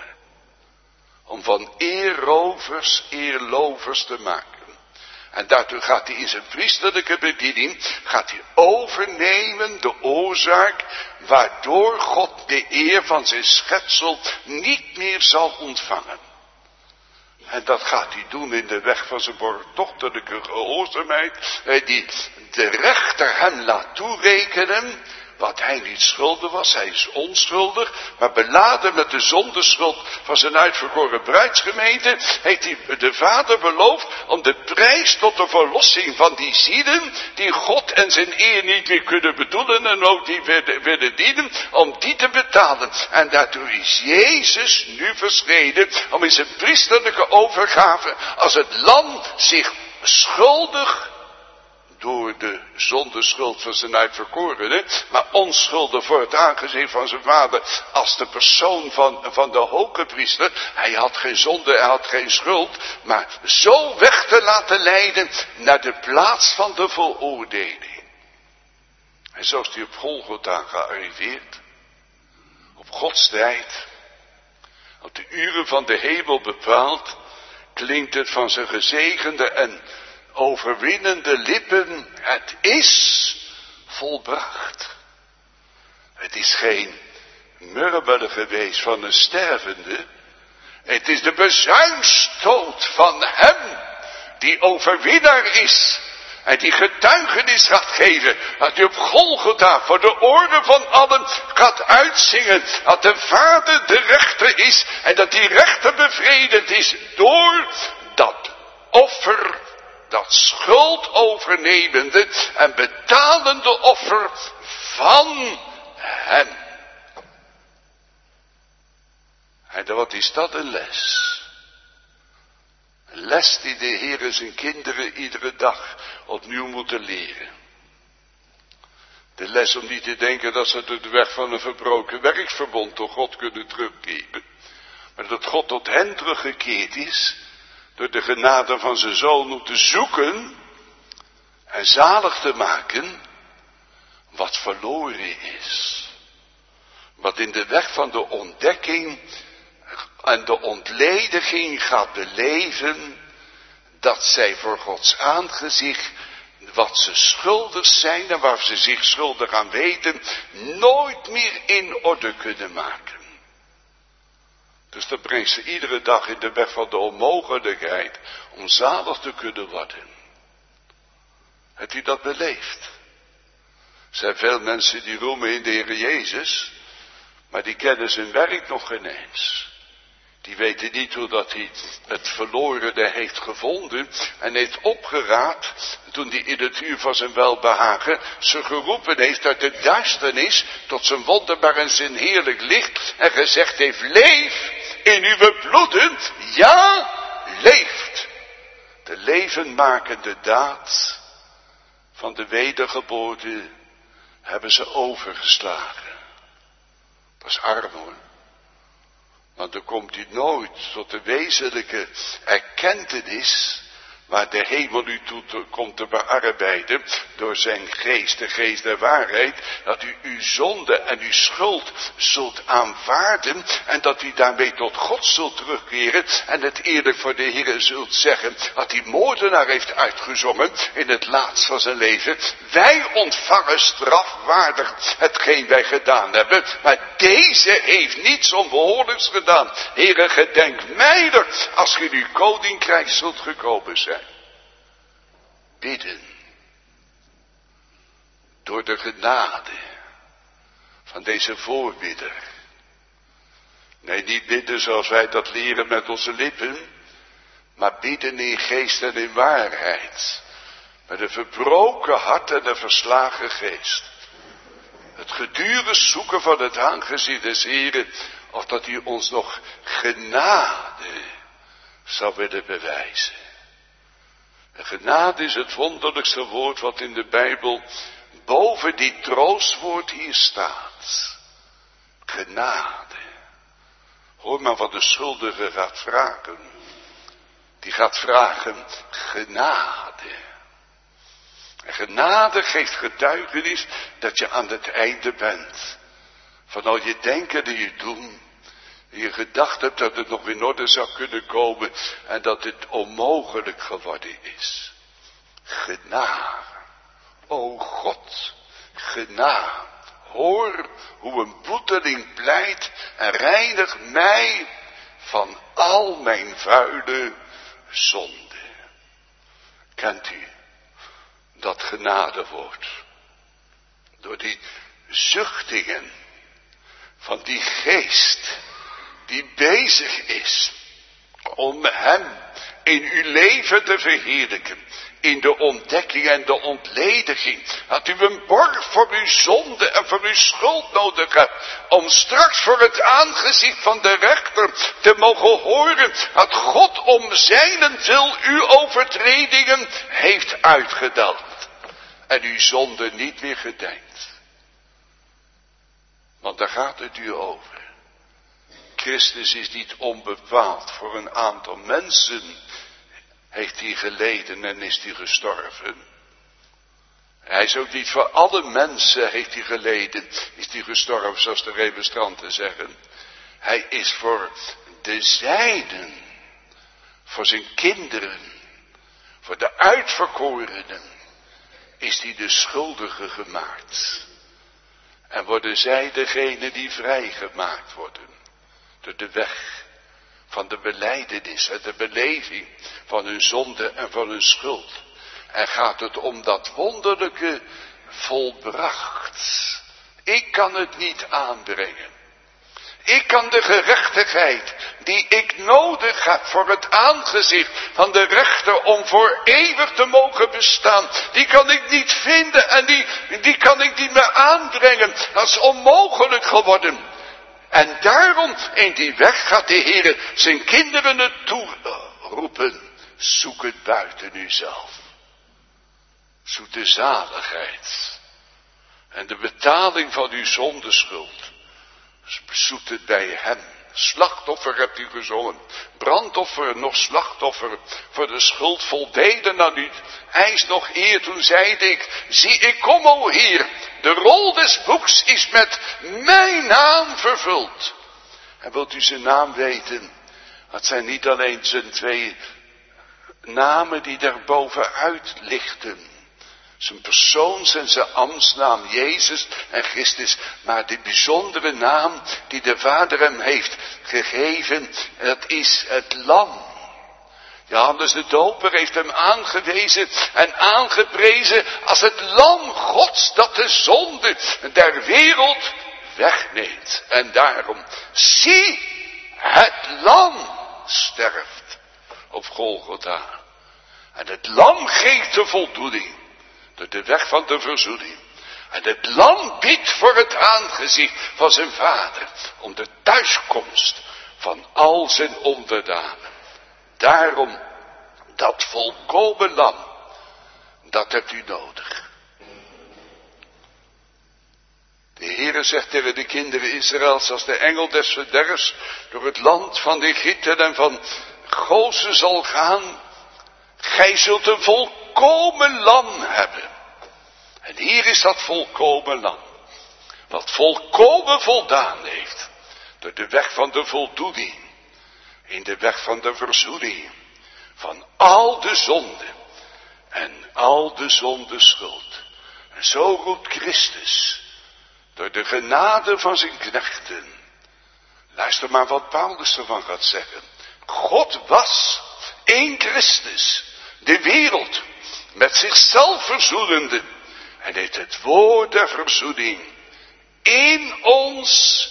Om van eerrovers eerlovers te maken. En daartoe gaat hij in zijn priesterlijke bediening, gaat hij overnemen de oorzaak waardoor God de eer van zijn schepsel niet meer zal ontvangen. En dat gaat hij doen in de weg van zijn borgtochtelijke gehoorzaamheid, die de rechter hem laat toerekenen wat hij niet schuldig was. Hij is onschuldig, maar beladen met de zondeschuld van zijn uitverkoren bruidsgemeente, heeft hij de Vader beloofd om de prijs tot de verlossing van die zielen, die God en zijn eer niet meer kunnen bedoelen en ook die willen dienen, om die te betalen. En daartoe is Jezus nu verschenen om in zijn priesterlijke overgave als het lam zich schuldig door de zondeschuld van zijn uitverkorenen, maar onschuldig voor het aangezicht van zijn Vader als de persoon van, van de hoge priester. Hij had geen zonde, hij had geen schuld, maar zo weg te laten leiden naar de plaats van de veroordeling. En zo is hij op Golgotha gearriveerd, op Gods tijd, op de uren van de hemel bepaald, klinkt het van zijn gezegende en overwinnende lippen: het is volbracht. Het is geen murmelen geweest van een stervende. Het is de bezuinstoot van hem die overwinnaar is en die getuigenis gaat geven dat hij op Golgotha voor de oren van allen gaat uitzingen dat de Vader de rechter is en dat die rechter bevredigd is door dat offer, dat schuld overnemende en betalende offer van hem. En wat is dat een les? Een les die de Heer zijn kinderen iedere dag opnieuw moeten leren. De les om niet te denken dat ze door de weg van een verbroken werksverbond tot God kunnen terugkeren. Maar dat God tot hen teruggekeerd is door de genade van zijn Zoon om te zoeken en zalig te maken wat verloren is. Wat in de weg van de ontdekking en de ontlediging gaat beleven, dat zij voor Gods aangezicht wat ze schuldig zijn en waar ze zich schuldig aan weten, nooit meer in orde kunnen maken. Dus dat brengt ze iedere dag in de weg van de onmogelijkheid om zalig te kunnen worden. Hebt u dat beleefd? Er zijn veel mensen die roemen in de Heer Jezus, maar die kennen zijn werk nog geen eens. Die weten niet hoe dat hij het verlorene heeft gevonden en heeft opgeraapt toen hij in het uur van zijn welbehagen ze geroepen heeft uit de duisternis tot zijn wonderbaar en zijn heerlijk licht en gezegd heeft: leef in uw bloeden, ja, leeft. De levenmakende daad van de wedergeboorte hebben ze overgeslagen. Dat is arm hoor. Want dan komt hij nooit tot de wezenlijke erkentenis waar de hemel u toe te, komt te bearbeiden door zijn geest, de geest der waarheid, dat u uw zonde en uw schuld zult aanvaarden en dat u daarmee tot God zult terugkeren en het eerlijk voor de Heer zult zeggen, dat die moordenaar heeft uitgezongen in het laatst van zijn leven. Wij ontvangen strafwaardig hetgeen wij gedaan hebben, maar deze heeft niets onbehoorlijks gedaan. Heere, gedenk mij er als ge in uw koninkrijk zult gekomen zijn. Bidden door de genade van deze voorbidder. Nee, niet bidden zoals wij dat leren met onze lippen, maar bidden in geest en in waarheid. Met een verbroken hart en een verslagen geest. Het gedurig zoeken van het aangezicht des Heren, of dat u ons nog genade zou willen bewijzen. En genade is het wonderlijkste woord wat in de Bijbel boven die troostwoord hier staat. Genade. Hoor maar wat de schuldige gaat vragen. Die gaat vragen genade. En genade geeft getuigenis dat je aan het einde bent. Van al je denken en je doen. En je gedacht hebt dat het nog in orde zou kunnen komen. En dat het onmogelijk geworden is. Genade. O God. Genade. Hoor hoe een boeteling pleit en reinig mij van al mijn vuile zonde. Kent u dat genadewoord? Door die zuchtingen van die geest die bezig is om hem in uw leven te verheerlijken. In de ontdekking en de ontlediging. Dat u een borg voor uw zonde en voor uw schuld nodig hebt. Om straks voor het aangezicht van de rechter te mogen horen. Dat God om zijnentwil uw overtredingen heeft uitgedaald. En uw zonde niet meer gedenkt. Want daar gaat het u over. Christus is niet onbepaald voor een aantal mensen. Heeft hij geleden en is hij gestorven. Hij is ook niet voor alle mensen heeft hij geleden, is hij gestorven zoals de remonstranten zeggen. Hij is voor de zijnen, voor zijn kinderen, voor de uitverkorenen, is hij de schuldige gemaakt. En worden zij degene die vrijgemaakt worden, door de weg van de belijdenis en de beleving van hun zonde en van hun schuld. En gaat het om dat wonderlijke volbracht. Ik kan het niet aanbrengen. Ik kan de gerechtigheid die ik nodig heb voor het aangezicht van de rechter om voor eeuwig te mogen bestaan. Die kan ik niet vinden en die, die kan ik niet meer aanbrengen. Dat is onmogelijk geworden. En daarom in die weg gaat de Heer zijn kinderen het toeroepen. Zoek het buiten uzelf. Zoek de zaligheid. En de betaling van uw zondeschuld. Zoek het bij hem. Slachtoffer hebt u gezongen. Brandoffer, nog slachtoffer. Voor de schuld voldeden aan u. Eis nog eer, toen zeide ik. Zie, ik kom, o Heer. De rol des boeks is met mijn naam vervuld. En wilt u zijn naam weten? Het zijn niet alleen zijn twee namen die daarbovenuit lichten. Zijn persoons en zijn ambtsnaam, Jezus en Christus. Maar de bijzondere naam die de Vader hem heeft gegeven, dat is het Lam. Johannes de Doper heeft hem aangewezen en aangeprezen als het Lam Gods dat de zonde der wereld wegneemt. En daarom, zie, het Lam sterft op Golgotha. En het Lam geeft de voldoening. Door de weg van de verzoening. En het lam biedt voor het aangezicht van zijn vader. Om de thuiskomst van al zijn onderdanen. Daarom dat volkomen lam. Dat hebt u nodig. De Heere zegt tegen de kinderen Israëls. Als de engel des verderfs door het land van Egypte en van Gozen zal gaan. gij zult een volkomen lam hebben. En hier is dat volkomen lam. Wat volkomen voldaan heeft. Door de weg van de voldoening. In de weg van de verzoening. Van al de zonde. En al de zonde schuld. En zo roept Christus. Door de genade van zijn knechten. Luister maar wat Paulus ervan gaat zeggen. God was één Christus. De wereld. Met zichzelf verzoenende. En heeft het woord der verzoening in ons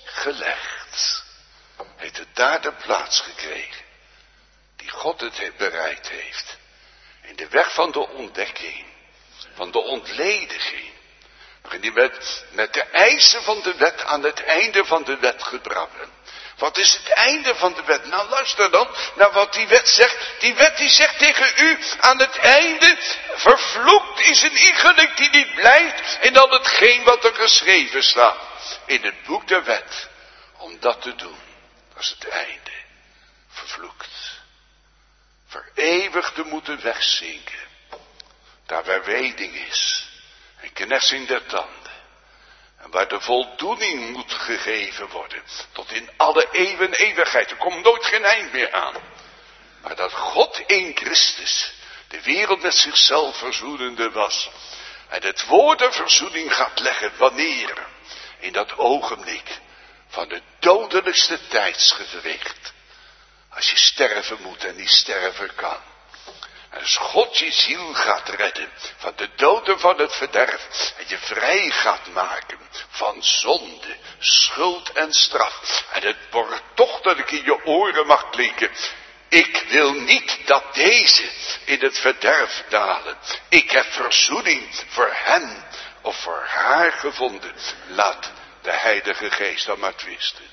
gelegd. Heeft het daar de plaats gekregen. Die God het bereid heeft. In de weg van de ontdekking. Van de ontlediging. Waarin die met, met de eisen van de wet aan het einde van de wet gebracht. Wat is het einde van de wet? Nou, luister dan naar wat die wet zegt. Die wet die zegt tegen u aan het einde, vervloekt is een iegelijk die niet blijft in al hetgeen wat er geschreven staat. In het boek der wet. Om dat te doen. Dat is het einde. Vervloekt. Voor eeuwig te moeten wegzinken. Daar waar weding is. En knetsing der tanden. En waar de voldoening moet gegeven worden. Tot in alle eeuwen eeuwigheid. Er komt nooit geen eind meer aan. Maar dat God in Christus de wereld met zichzelf verzoenende was. En het woord der verzoening gaat leggen wanneer. In dat ogenblik van de dodelijkste tijdsgewricht. Als je sterven moet en niet sterven kan. En als God je ziel gaat redden van de dood en van het verderf. En je vrij gaat maken van zonde, schuld en straf. En het wordt toch dat ik in je oren mag klinken. Ik wil niet dat deze in het verderf dalen. Ik heb verzoening voor hem of voor haar gevonden. Laat de Heilige Geest dan maar twisten.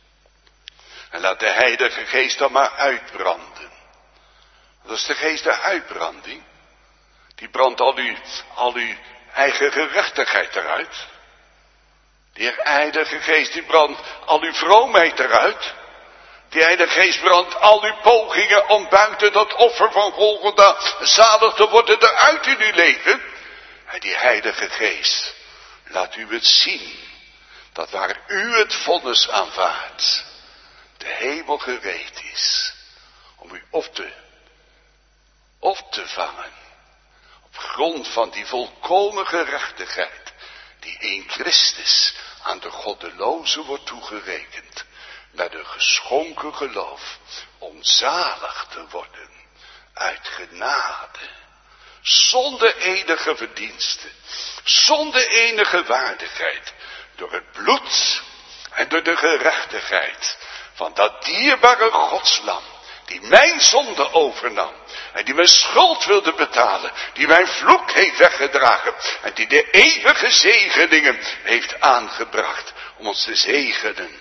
En laat de Heilige Geest dan maar uitbranden. Dat is de geest der uitbranding. Die brandt al uw, al uw eigen gerechtigheid eruit. Die Heilige Geest die brandt al uw vroomheid eruit. Die Heilige Geest brandt al uw pogingen om buiten dat offer van Golgotha zalig te worden eruit in uw leven. En die Heilige Geest laat u het zien. Dat waar u het vonnis aanvaardt. De hemel gereed is. Om u op te op te vangen. Op grond van die volkomen gerechtigheid. Die in Christus aan de goddeloze wordt toegerekend. Naar de geschonken geloof. Om zalig te worden. Uit genade. Zonder enige verdienste. Zonder enige waardigheid. Door het bloed. En door de gerechtigheid. Van dat dierbare godslam. Die mijn zonde overnam. En die mijn schuld wilde betalen. Die mijn vloek heeft weggedragen. En die de eeuwige zegeningen heeft aangebracht. Om ons te zegenen.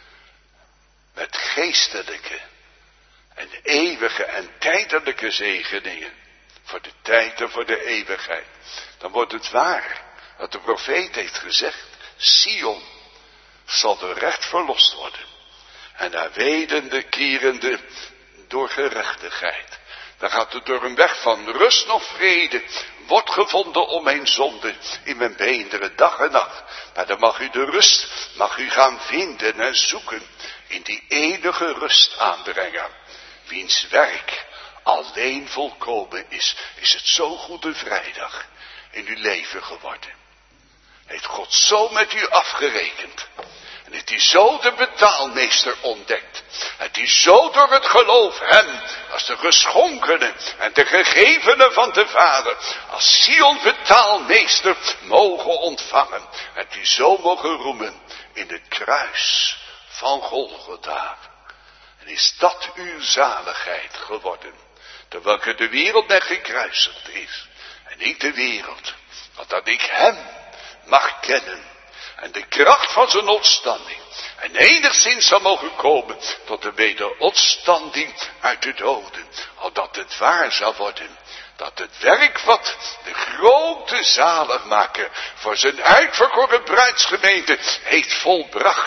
Met geestelijke. En eeuwige en tijdelijke zegeningen. Voor de tijd en voor de eeuwigheid. Dan wordt het waar. Wat de profeet heeft gezegd. Sion zal door recht verlost worden. En naar wedende kerende door gerechtigheid. Dan gaat het door een weg van rust nog vrede. Wordt gevonden om mijn zonde in mijn beenderen dag en nacht. Maar dan mag u de rust, mag u gaan vinden en zoeken. In die enige rust aanbrengen. Wiens werk alleen volkomen is. Is het zo goede vrijdag in uw leven geworden. Heeft God zo met u afgerekend. En heeft hij zo de betaalmeester ontdekt. Heeft hij zo door het geloof hem, als de geschonkene en de gegevene van de Vader, als Sion betaalmeester mogen ontvangen. Heeft hij zo mogen roemen in het kruis van Golgotha. En is dat uw zaligheid geworden, door welke de wereld met gekruisigd is. En niet de wereld, want dat ik hem mag kennen. En de kracht van zijn opstanding. En enigszins zal mogen komen tot de wederopstanding uit de doden. Opdat het waar zal worden. Dat het werk wat de grote zaligmaker voor zijn uitverkoren bruidsgemeente heeft volbracht.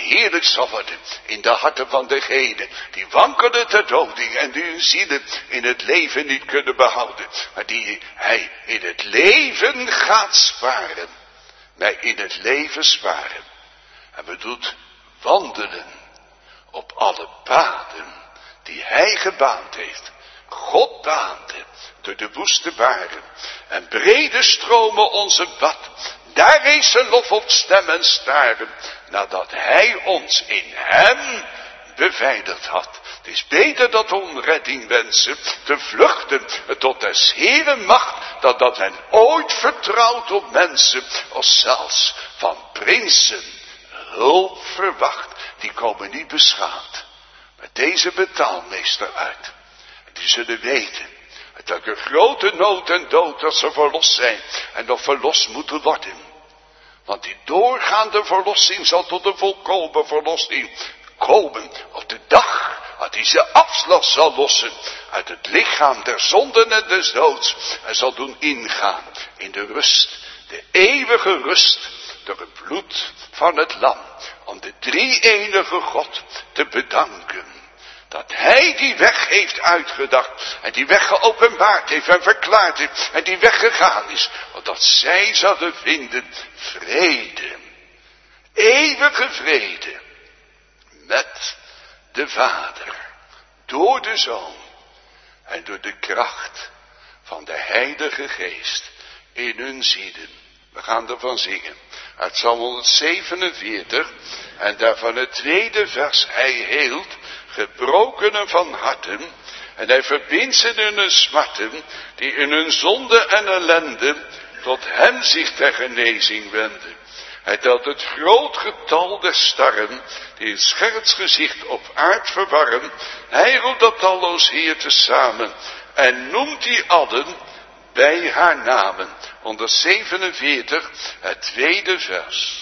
heerlijk zal worden in de harten van degenen die wankelen ter doding en die hun zielen in het leven niet kunnen behouden, maar die hij in het leven gaat sparen, mij in het leven sparen. En bedoelt wandelen op alle paden die hij gebaand heeft. God baande door de woeste baren en brede stromen onze bad. Daar rees zijn lof op stem en staren, nadat hij ons in hem beveiligd had. Het is beter dat we om redding wensen, te vluchten tot des Heeren macht, dan dat men ooit vertrouwt op mensen, of zelfs van prinsen hulp verwacht. Die komen niet beschaamd met deze betaalmeester uit. Die zullen weten uit welke grote nood en dood dat ze verlost zijn en nog verlost moeten worden. Want die doorgaande verlossing zal tot een volkomen verlossing komen op de dag dat hij zijn afslag zal lossen uit het lichaam der zonden en des doods en zal doen ingaan in de rust, de eeuwige rust door het bloed van het lam, om de drie-enige God te bedanken. Dat hij die weg heeft uitgedacht en die weg geopenbaard heeft en verklaard heeft en die weg gegaan is. Opdat zij zouden vinden vrede, eeuwige vrede met de Vader, door de Zoon en door de kracht van de Heilige Geest in hun zielen. We gaan ervan zingen. Uit Psalm honderdzevenenveertig en daarvan het tweede vers. Hij heelt gebrokenen van harten en hij verbindt ze in hun smarten, die in hun zonde en ellende tot hem zich ter genezing wenden. Hij telt het groot getal der starren, die een schertsgezicht op aard verwarren. Hij roept dat talloos Heer tezamen en noemt die allen bij haar namen. honderdzevenenveertig, het tweede vers.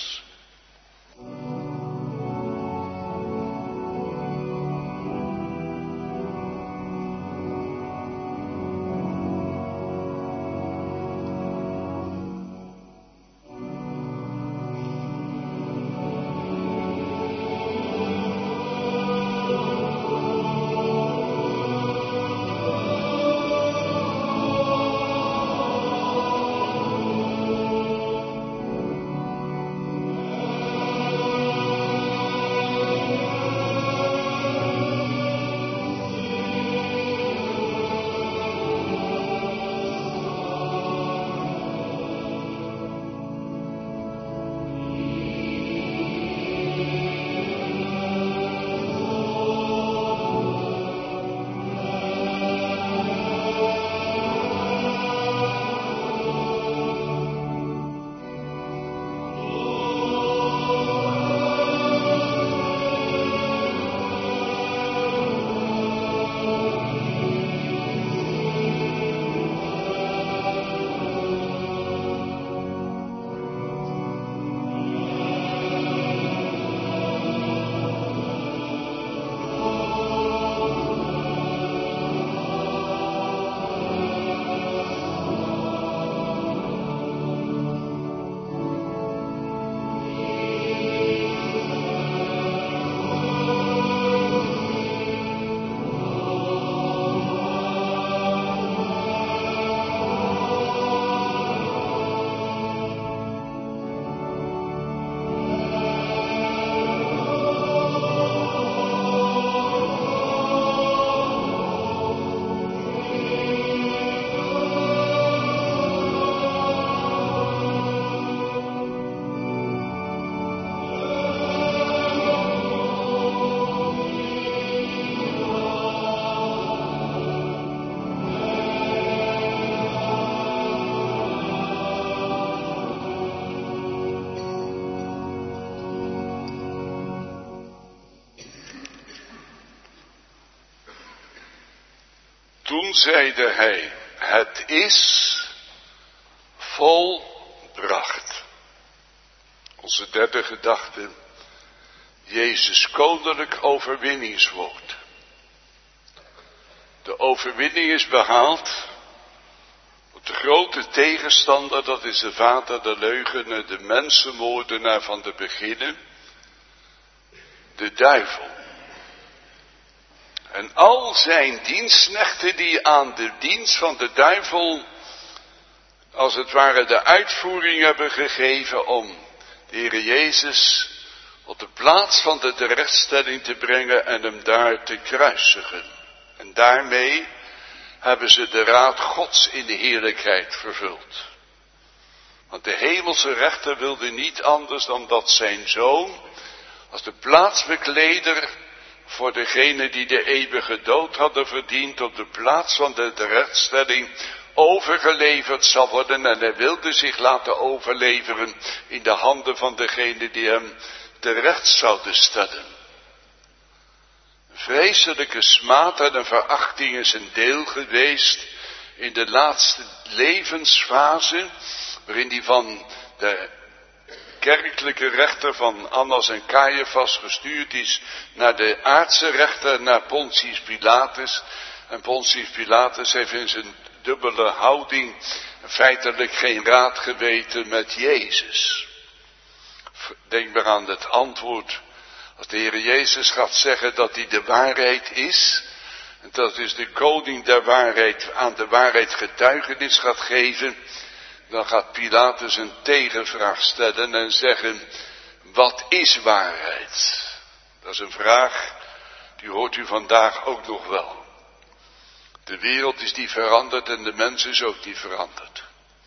Toen zeide hij, het is volbracht. Onze derde gedachte, Jezus koninklijk overwinningswoord. De overwinning is behaald op de grote tegenstander, dat is de vader, de leugenaar, de mensenmoordenaar van de beginnen. de duivel. En al zijn dienstknechten die aan de dienst van de duivel, als het ware de uitvoering hebben gegeven om de Heere Jezus op de plaats van de terechtstelling te brengen en hem daar te kruisigen. En daarmee hebben ze de raad Gods in de heerlijkheid vervuld. Want de hemelse rechter wilde niet anders dan dat zijn zoon als de plaatsbekleder voor degene die de eeuwige dood hadden verdiend op de plaats van de terechtstelling overgeleverd zal worden. En hij wilde zich laten overleveren in de handen van degene die hem terecht zouden stellen. Een vreselijke smaad en een verachting is een deel geweest in de laatste levensfase, waarin die van de kerkelijke rechter van Annas en Caiaphas gestuurd is naar de aardse rechter, naar Pontius Pilatus. En Pontius Pilatus heeft in zijn dubbele houding feitelijk geen raad geweten met Jezus. Denk maar aan het antwoord, als de Heer Jezus gaat zeggen dat hij de waarheid is, en dat is de koning der waarheid, aan de waarheid getuigenis gaat geven, dan gaat Pilatus een tegenvraag stellen en zeggen, wat is waarheid? Dat is een vraag, die hoort u vandaag ook nog wel. De wereld is die veranderd en de mens is ook die veranderd.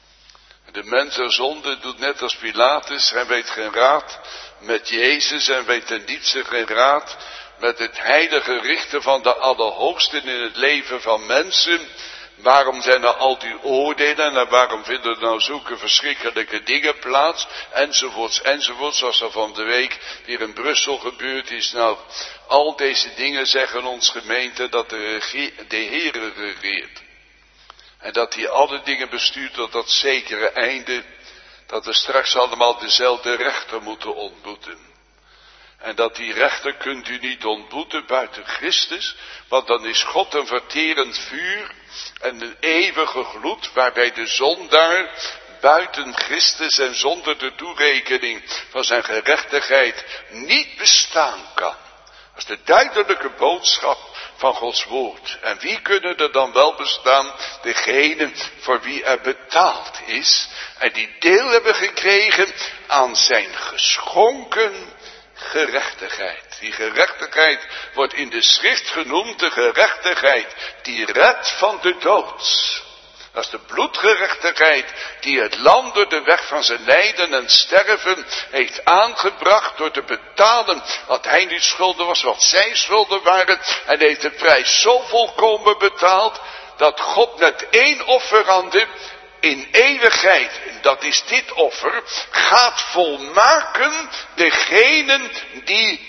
De mens der zonde doet net als Pilatus, hij weet geen raad met Jezus en weet ten diepste geen raad met het heilige richten van de Allerhoogste in het leven van mensen. Waarom zijn er al die oordelen en waarom vinden er nou zulke verschrikkelijke dingen plaats, enzovoorts, enzovoorts, zoals er van de week weer in Brussel gebeurd is. Nou, al deze dingen zeggen ons gemeente dat de, regie, de Heere regeert. En dat hij alle dingen bestuurt tot dat zekere einde, dat we straks allemaal dezelfde rechter moeten ontmoeten. En dat die rechter kunt u niet ontmoeten buiten Christus, want dan is God een verterend vuur en een eeuwige gloed, waarbij de zondaar buiten Christus en zonder de toerekening van zijn gerechtigheid niet bestaan kan. Dat is de duidelijke boodschap van Gods woord. En wie kunnen er dan wel bestaan? Degene voor wie er betaald is en die deel hebben gekregen aan zijn geschonken gerechtigheid. Die gerechtigheid wordt in de schrift genoemd de gerechtigheid die redt van de dood. Dat is de bloedgerechtigheid die het land door de weg van zijn lijden en sterven heeft aangebracht door te betalen wat hij niet schuldig was, wat zij schuldig waren. En heeft de prijs zo volkomen betaald dat God met één offerande in eeuwigheid, en dat is dit offer, gaat volmaken degenen die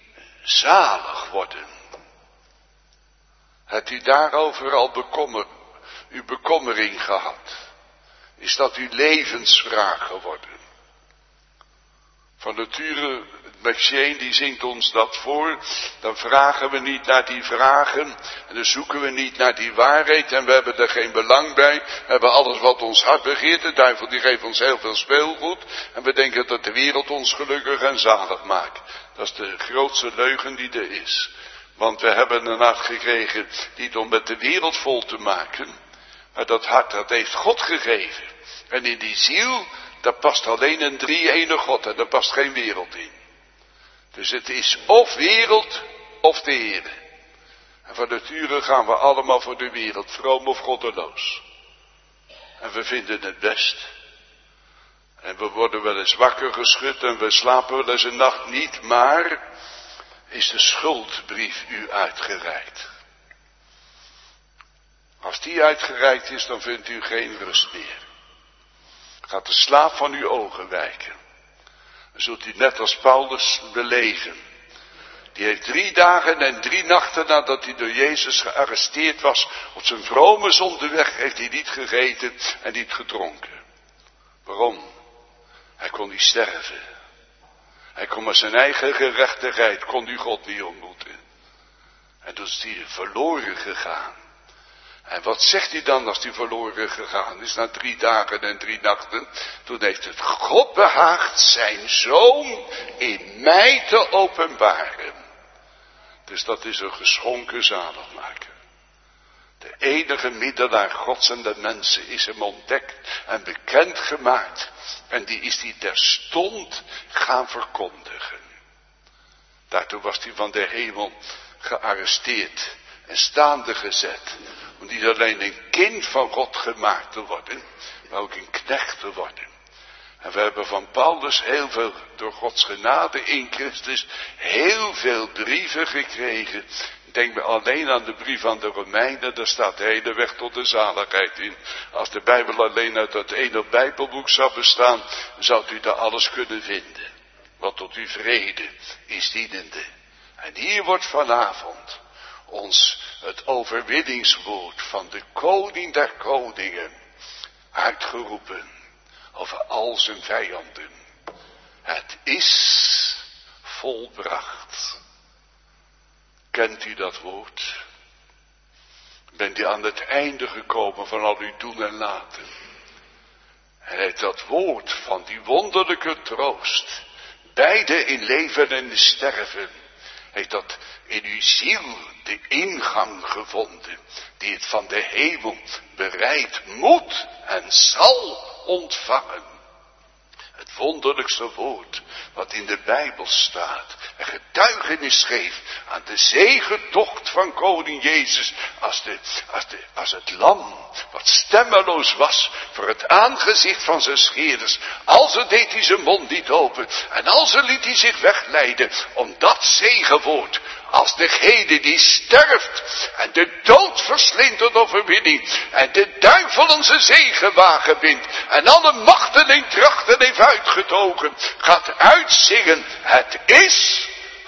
zalig worden. Hebt u daarover al bekommer, uw bekommering gehad? Is dat uw levensvraag geworden? Van nature, Maxine die zingt ons dat voor, dan vragen we niet naar die vragen en dan zoeken we niet naar die waarheid en we hebben er geen belang bij. We hebben alles wat ons hart begeert, de duivel die geeft ons heel veel speelgoed en we denken dat de wereld ons gelukkig en zalig maakt. Dat is de grootste leugen die er is. Want we hebben een hart gekregen niet om met de wereld vol te maken, maar dat hart dat heeft God gegeven. En in die ziel, daar past alleen een drie-ene God en daar past geen wereld in. Dus het is of wereld of de Heer. En van nature gaan we allemaal voor de wereld, vroom of goddeloos. En we vinden het best. En we worden wel eens wakker geschud en we slapen wel eens een nacht niet, maar is de schuldbrief u uitgereikt. Als die uitgereikt is, dan vindt u geen rust meer. Gaat de slaap van uw ogen wijken. Dan zult u net als Paulus belegen. Die heeft drie dagen en drie nachten nadat hij door Jezus gearresteerd was, op zijn vrome zondeweg heeft hij niet gegeten en niet gedronken. Waarom? Hij kon niet sterven. Hij kon met zijn eigen gerechtigheid, kon die God niet ontmoeten. En toen is hij verloren gegaan. En wat zegt hij dan als hij verloren gegaan is na drie dagen en drie nachten? Toen heeft het God behaagd zijn zoon in mij te openbaren. Dus dat is een geschonken zaligmaker. De enige middelaar Gods en de mensen is hem ontdekt en bekend gemaakt. En die is die terstond gaan verkondigen. Daartoe was hij van de hemel gearresteerd en staande gezet. Om niet alleen een kind van God gemaakt te worden, maar ook een knecht te worden. En we hebben van Paulus heel veel, door Gods genade in Christus, heel veel brieven gekregen. Denk maar alleen aan de brief aan de Romeinen, daar staat de hele weg tot de zaligheid in. Als de Bijbel alleen uit dat ene Bijbelboek zou bestaan, zou u daar alles kunnen vinden. Wat tot uw vrede is dienende. En hier wordt vanavond ons het overwinningswoord van de koning der koningen uitgeroepen over al zijn vijanden. Het is volbracht. Kent u dat woord? Bent u aan het einde gekomen van al uw doen en laten? En heeft dat woord van die wonderlijke troost, beide in leven en in sterven, heeft dat in uw ziel de ingang gevonden, die het van de hemel bereid moet en zal ontvangen. Het wonderlijkste woord wat in de Bijbel staat en getuigenis geeft aan de zegentocht van koning Jezus als, de, als, de, als het lam wat stemmeloos was voor het aangezicht van zijn scheerders. Alzo deed hij zijn mond niet open en alzo liet hij zich wegleiden om dat zegenwoord als degene die sterft en de dood verslindt tot overwinning en de duivel zijn zegenwagen bindt en alle machten en krachten heeft uitgetogen, gaat uitzingen, het is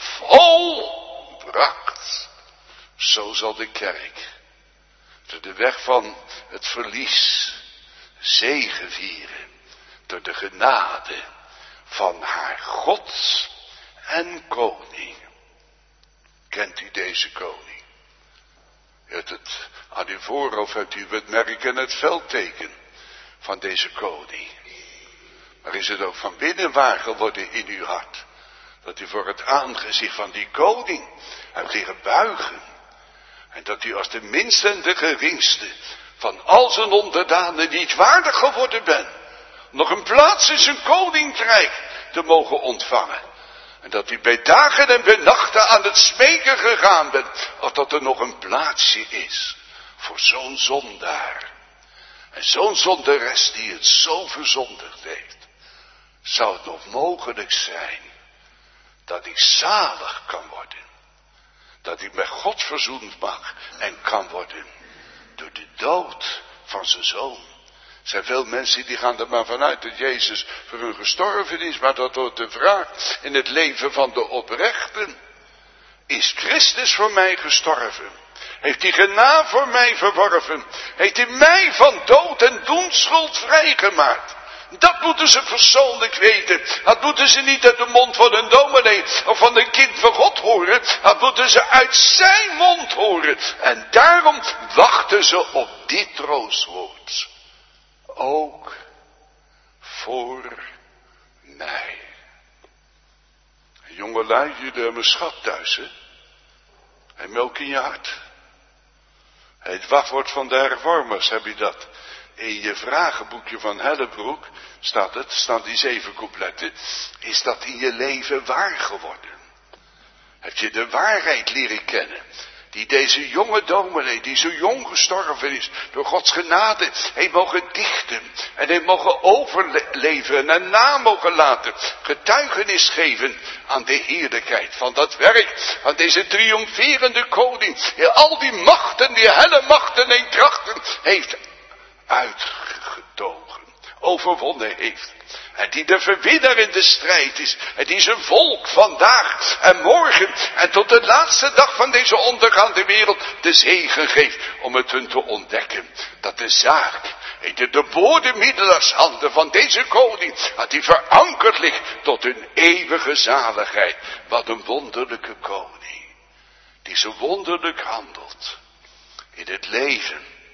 volbracht. Zo zal de kerk door de weg van het verlies zegevieren, door de genade van haar God en koning. Kent u deze koning? Uit het aan uw voorhoofd hebt u het merk en het veldteken van deze koning. Maar is het ook van binnen waar geworden in uw hart? Dat u voor het aangezicht van die koning hebt leren buigen. En dat u als de minste en de geringste van al zijn onderdanen niet waardig geworden bent. Nog een plaats in zijn koninkrijk te mogen ontvangen. En dat u bij dagen en bij nachten aan het smeken gegaan bent. Of dat er nog een plaatsje is voor zo'n zondaar. En zo'n zondares die het zo verzondigd heeft. Zou het nog mogelijk zijn dat ik zalig kan worden. Dat ik met God verzoend mag en kan worden. Door de dood van zijn zoon. Er zijn veel mensen die gaan er maar vanuit dat Jezus voor hun gestorven is. Maar dat wordt de vraag in het leven van de oprechten. Is Christus voor mij gestorven? Heeft hij genade voor mij verworven? Heeft hij mij van dood en doenschuld vrijgemaakt? Dat moeten ze persoonlijk weten. Dat moeten ze niet uit de mond van een dominee of van een kind van God horen. Dat moeten ze uit zijn mond horen. En daarom wachten ze op dit troostwoord. Ook voor mij. Jongelui, jullie hebben een schat thuis, hè? En melk in je hart. Het wachtwoord van de hervormers, heb je dat? In je vragenboekje van Hellebroek staat het, staan die zeven coupletten. Is dat in je leven waar geworden? Heb je de waarheid leren kennen? Die deze jonge dominee, die zo jong gestorven is, door Gods genade, heeft mogen dichten. En heeft mogen overleveren en na mogen laten. Getuigenis geven aan de heerlijkheid van dat werk. Van deze triomferende koning. Die al die machten, die helle machten en krachten heeft uitgetogen. Overwonnen heeft. En die de verwinnaar in de strijd is. En die zijn volk vandaag en morgen en tot de laatste dag van deze ondergaande wereld de zegen geeft. Om het hun te ontdekken. Dat de zaak in de doorboorde middelaarshanden van deze koning. Dat die verankerd ligt tot hun eeuwige zaligheid. Wat een wonderlijke koning. Die zo wonderlijk handelt. In het leven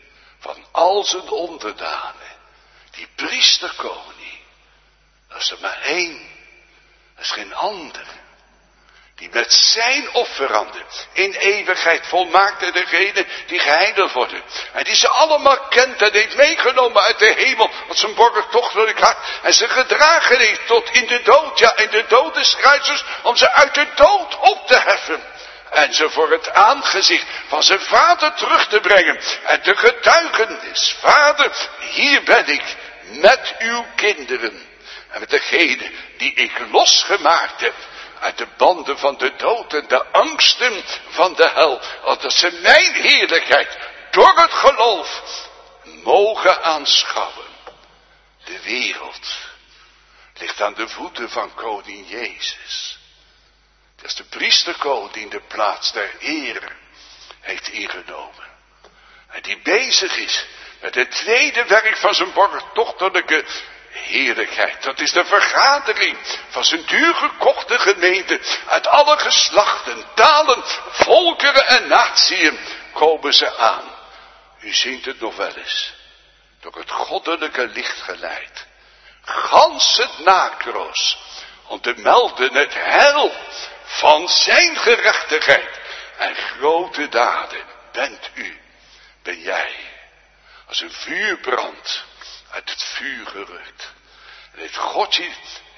van al zijn onderdanen. Die priesterkoning, dat is er maar één, dat is geen ander. Die met zijn offeranden in eeuwigheid volmaakte degene die geheiligd worden. En die ze allemaal kent en heeft meegenomen uit de hemel. Wat zijn borgtochtelijk hart. En ze gedragen heeft tot in de dood. Ja, in de dood des kruisers. Om ze uit de dood op te heffen. En ze voor het aangezicht van zijn vader terug te brengen. En te getuigenis. Vader, hier ben ik met uw kinderen. En met degene die ik losgemaakt heb. Uit de banden van de dood en de angsten van de hel. Dat ze mijn heerlijkheid door het geloof mogen aanschouwen. De wereld ligt aan de voeten van koning Jezus. Dat is de priesterkoning de plaats der eer heeft ingenomen. En die bezig is met het tweede werk van zijn borgtochtelijke heerlijkheid. Dat is de vergadering van zijn duurgekochte gemeente. Uit alle geslachten, talen, volkeren en natieën komen ze aan. U zingt het nog wel eens. Door het goddelijke licht geleid. Gans het nakroos. Om te melden het heil van zijn gerechtigheid. En grote daden bent u, ben jij. Als een vuurbrandt. Uit het vuur gerukt. En het Godje,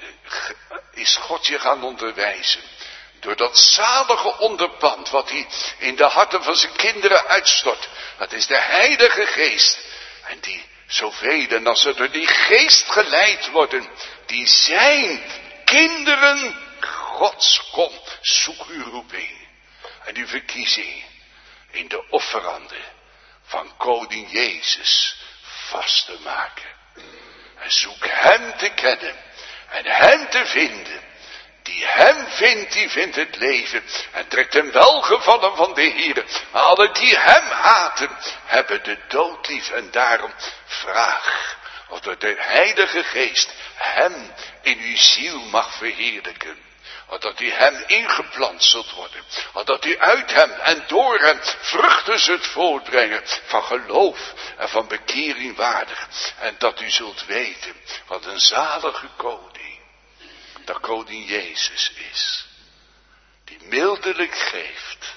is God je gaan onderwijzen. Door dat zalige onderpand wat hij in de harten van zijn kinderen uitstort. Dat is de Heilige Geest. En die zoveel als ze door die geest geleid worden. Die zijn kinderen Gods. Kom, zoek uw roeping. En uw verkiezing in de offeranden van koning Jezus vast te maken. En zoek hem te kennen. En hem te vinden. Die hem vindt, die vindt het leven. En trekt hem welgevallen van de Heer. Maar alle die hem haten, hebben de dood lief. En daarom vraag of door de Heilige Geest hem in uw ziel mag verheerlijken. Dat u hem ingeplant zult worden. Dat u uit hem en door hem vruchten zult voortbrengen. Van geloof en van bekering waardig. En dat u zult weten wat een zalige koning. Dat koning Jezus is. Die mildelijk geeft.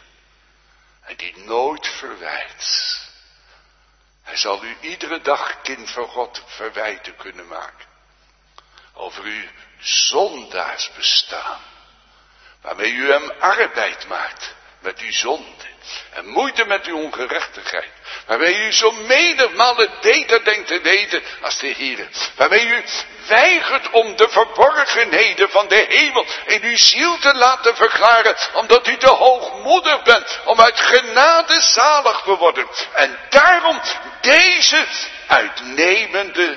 En die nooit verwijt. Hij zal u iedere dag kind van God verwijten kunnen maken. Over uw zondaars bestaan. Waarmee u hem arbeid maakt met uw zonde. En moeite met uw ongerechtigheid. Waarmee u zo menigmalen beter denkt te weten als de Heer. Waarmee u weigert om de verborgenheden van de hemel in uw ziel te laten verklaren. Omdat u te hoogmoedig bent om uit genade zalig te worden. En daarom deze uitnemende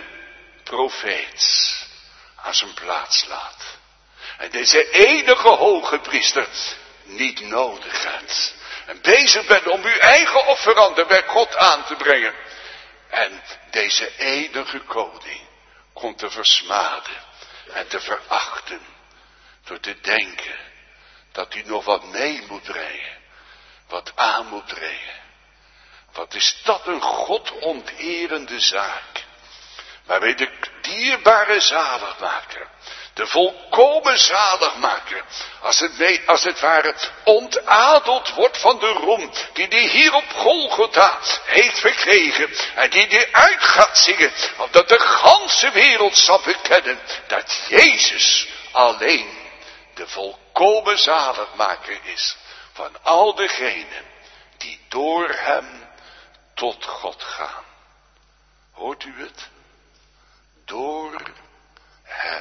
profeet aan zijn plaats laat. En deze enige hoge priester niet nodig hebt. En bezig bent om uw eigen offeranden bij God aan te brengen. En deze enige koning komt te versmaden en te verachten. Door te denken dat u nog wat mee moet brengen. Wat aan moet brengen. Wat is dat een godonterende zaak. Waarmee de dierbare zaligmaker. De volkomen zaligmaker, als het, mee, als het ware ontadeld wordt van de roem, die die hier op Golgotha heeft verkregen, en die die uit gaat zingen, opdat de ganse wereld zal bekennen, dat Jezus alleen de volkomen zaligmaker is, van al degenen die door hem tot God gaan. Hoort u het? Door hem.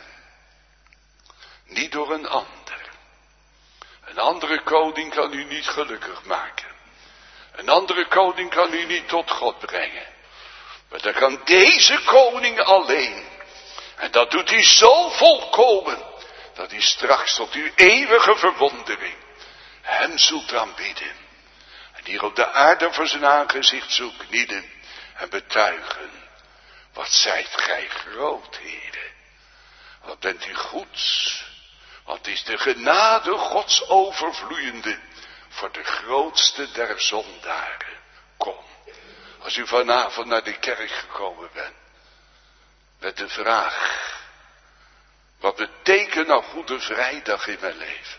Niet door een ander. Een andere koning kan u niet gelukkig maken. Een andere koning kan u niet tot God brengen. Maar dat kan deze koning alleen. En dat doet hij zo volkomen. Dat hij straks tot uw eeuwige verwondering hem zult aanbidden. En hier op de aarde voor zijn aangezicht zult knielen en betuigen. Wat zijt gij groot, Heere. Wat bent u goed. Wat is de genade Gods overvloeiende voor de grootste der zondaren. Kom, Als u vanavond naar de kerk gekomen bent. Met de vraag. Wat betekent nou Goede Vrijdag in mijn leven?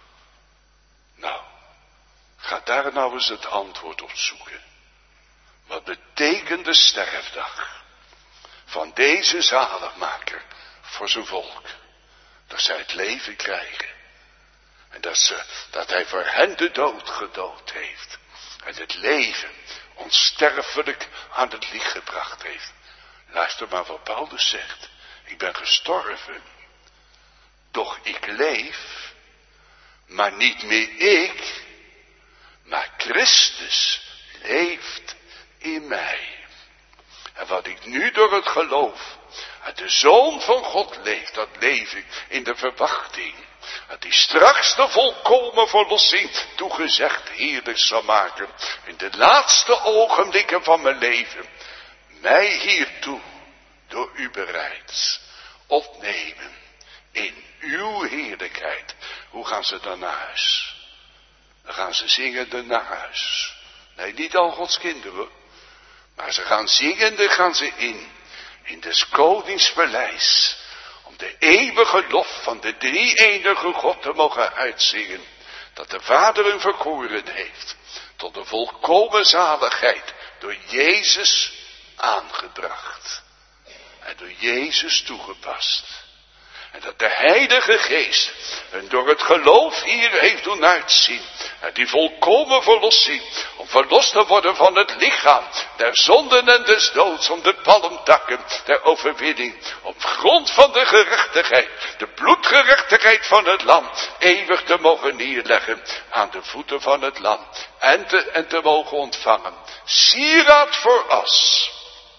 Nou, ga daar nou eens het antwoord op zoeken. Wat betekent de sterfdag van deze zaligmaker voor zijn volk? Dat zij het leven krijgen. En dat, ze, dat hij voor hen de dood gedood heeft. En het leven onsterfelijk aan het licht gebracht heeft. Luister maar wat Paulus zegt. Ik ben gestorven. Doch ik leef. Maar niet meer ik. Maar Christus leeft in mij. En wat ik nu door het geloof uit de Zoon van God leef, dat leef ik in de verwachting. Dat hij straks de volkomen verlossing toegezegd heerlijk zal maken. In de laatste ogenblikken van mijn leven. Mij hiertoe door u bereid opnemen. In uw heerlijkheid. Hoe gaan ze dan naar huis? Dan gaan ze zingende naar huis. Nee, niet al Gods kinderen. Maar ze gaan zingende, gaan ze in. In des konings paleis. Om de eeuwige lof van de drie-enige God te mogen uitzingen. Dat de Vader hun verkoren heeft. Tot de volkomen zaligheid. Door Jezus aangebracht. En door Jezus toegepast. En dat de Heilige Geest hun door het geloof hier heeft doen uitzien. En die volkomen verlossing. Om verlost te worden van het lichaam. Der zonden en des doods. Om de palmtakken der overwinning. Op grond van de gerechtigheid. De bloedgerechtigheid van het lam. Eeuwig te mogen neerleggen. Aan de voeten van het lam. En te, en te mogen ontvangen. Sieraad voor as.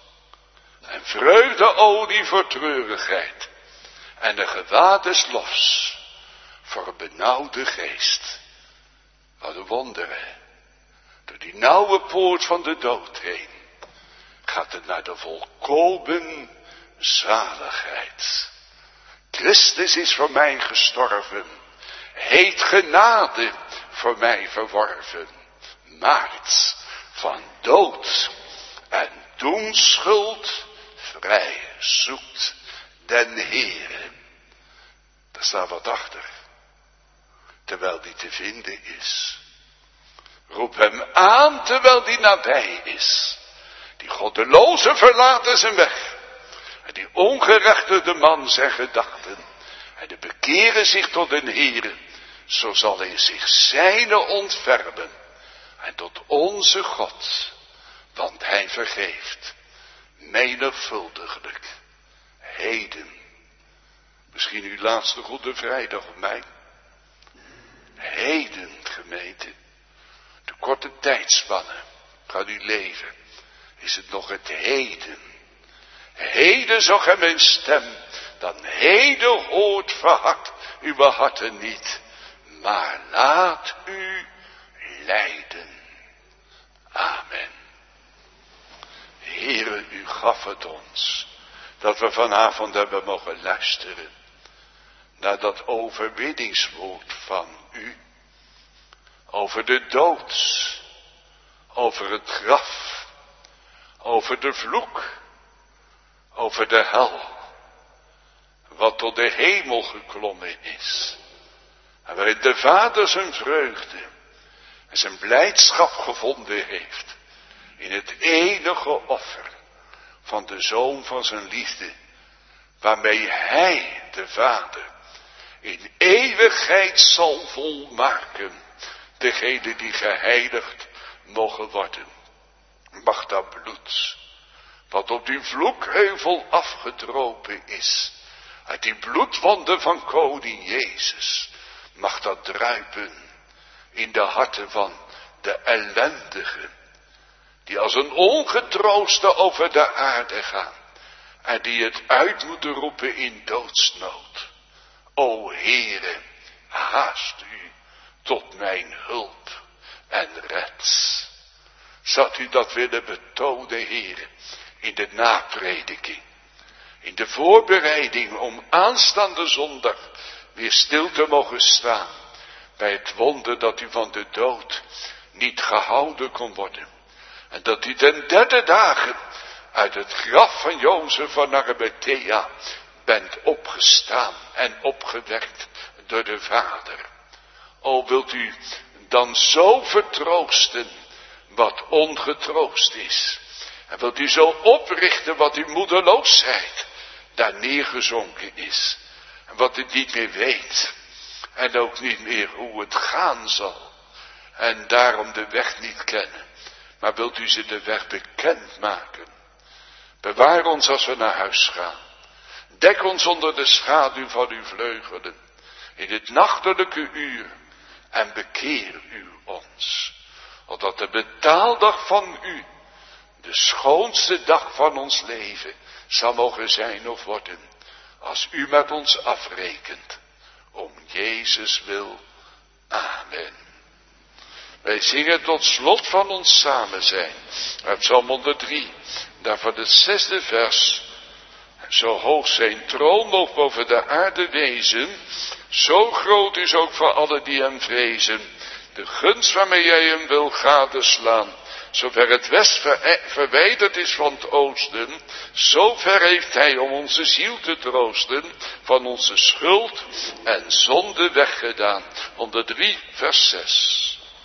En vreugdeolie voor treurigheid. En de gewaad des lofs voor een benauwde geest. Wat een wonder, hè. Door die nauwe poort van de dood heen gaat het naar de volkomen zaligheid. Christus is voor mij gestorven, heet genade voor mij verworven, maakt van dood en doemschuld vrij, zoekt den Heere. Daar staat wat achter. Terwijl die te vinden is. Roep hem aan terwijl die nabij is. Die goddeloze verlaten zijn weg. En die ongerechtigde man zijn gedachten. En de bekeren zich tot den Heere. Zo zal hij zich zijne ontfermen. En tot onze God. Want hij vergeeft. Menigvuldiglijk. Heden. Misschien uw laatste Goede Vrijdag op mij. Heden, gemeente. De korte tijdspanne van uw leven. Is het nog het heden. Heden zag hij mijn stem. Dan heden hoort verhard uw harten niet. Maar laat u leiden. Amen. Heere, u gaf het ons. Dat we vanavond hebben mogen luisteren. Naar dat overwinningswoord van u. Over de dood. Over het graf. Over de vloek. Over de hel. Wat tot de hemel geklommen is. En waarin de Vader zijn vreugde. En zijn blijdschap gevonden heeft. In het enige offer. Van de Zoon van zijn liefde. Waarmee hij, de Vader. In eeuwigheid zal volmaken. Degene die geheiligd mogen worden. Mag dat bloed. Wat op die vloekheuvel afgedropen is. Uit die bloedwonden van koning Jezus. Mag dat druipen. In de harten van de ellendigen. Die als een ongetrooste over de aarde gaan. En die het uit moeten roepen in doodsnood. O Heere, haast u tot mijn hulp en red. Zou u dat willen betonen, Heere, in de naprediking. In de voorbereiding om aanstaande zondag weer stil te mogen staan. Bij het wonder dat u van de dood niet gehouden kon worden. En dat u ten derde dagen uit het graf van Jozef van Arimathea bent opgestaan en opgewekt door de Vader. O, wilt u dan zo vertroosten wat ongetroost is. En wilt u zo oprichten wat uw moedeloosheid daar neergezonken is. En wat u niet meer weet. En ook niet meer hoe het gaan zal. En daarom de weg niet kennen. Maar wilt u ze de weg bekend maken. Bewaar ons als we naar huis gaan. Dek ons onder de schaduw van uw vleugelen. In het nachtelijke uur. En bekeer u ons. Opdat de betaaldag van u. De schoonste dag van ons leven. Zal mogen zijn of worden. Als u met ons afrekent. Om Jezus wil. Amen. Wij zingen tot slot van ons samen zijn. Uit Psalm honderddrie. Daarvan het zesde vers. Zo hoog zijn troon nog boven de aarde wezen. Zo groot is ook voor alle die hem vrezen. De gunst waarmee jij hem wil gadeslaan. Zover het west ver, verwijderd is van het oosten. Zover heeft hij om onze ziel te troosten. Van onze schuld en zonde weggedaan. honderddrie vers zes.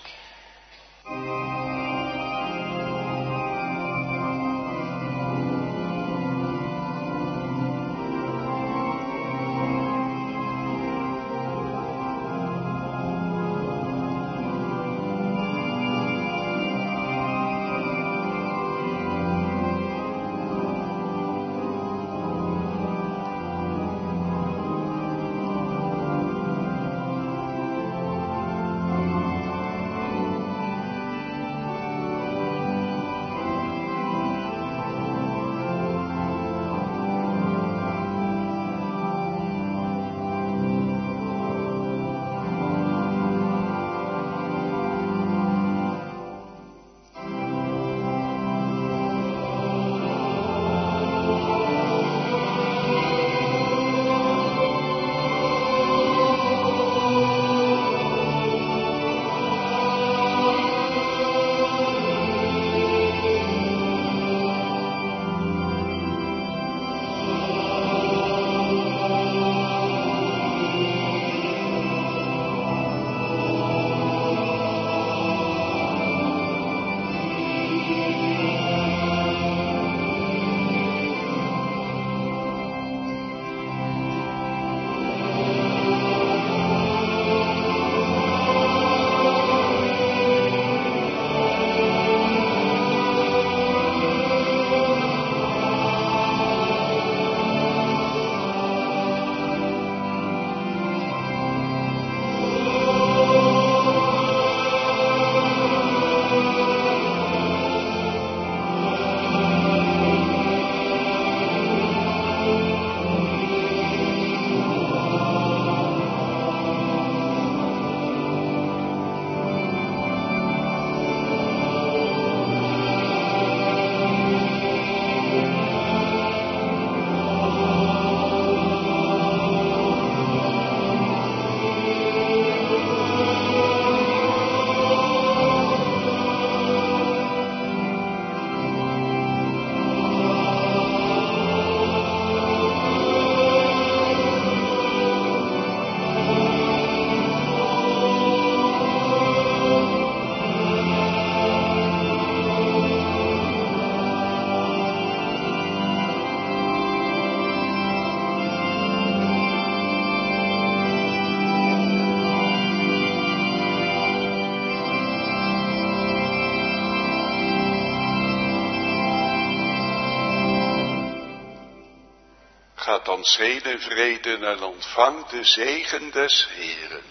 Gaat dan zede vrede en ontvangt de zegen des Heeren.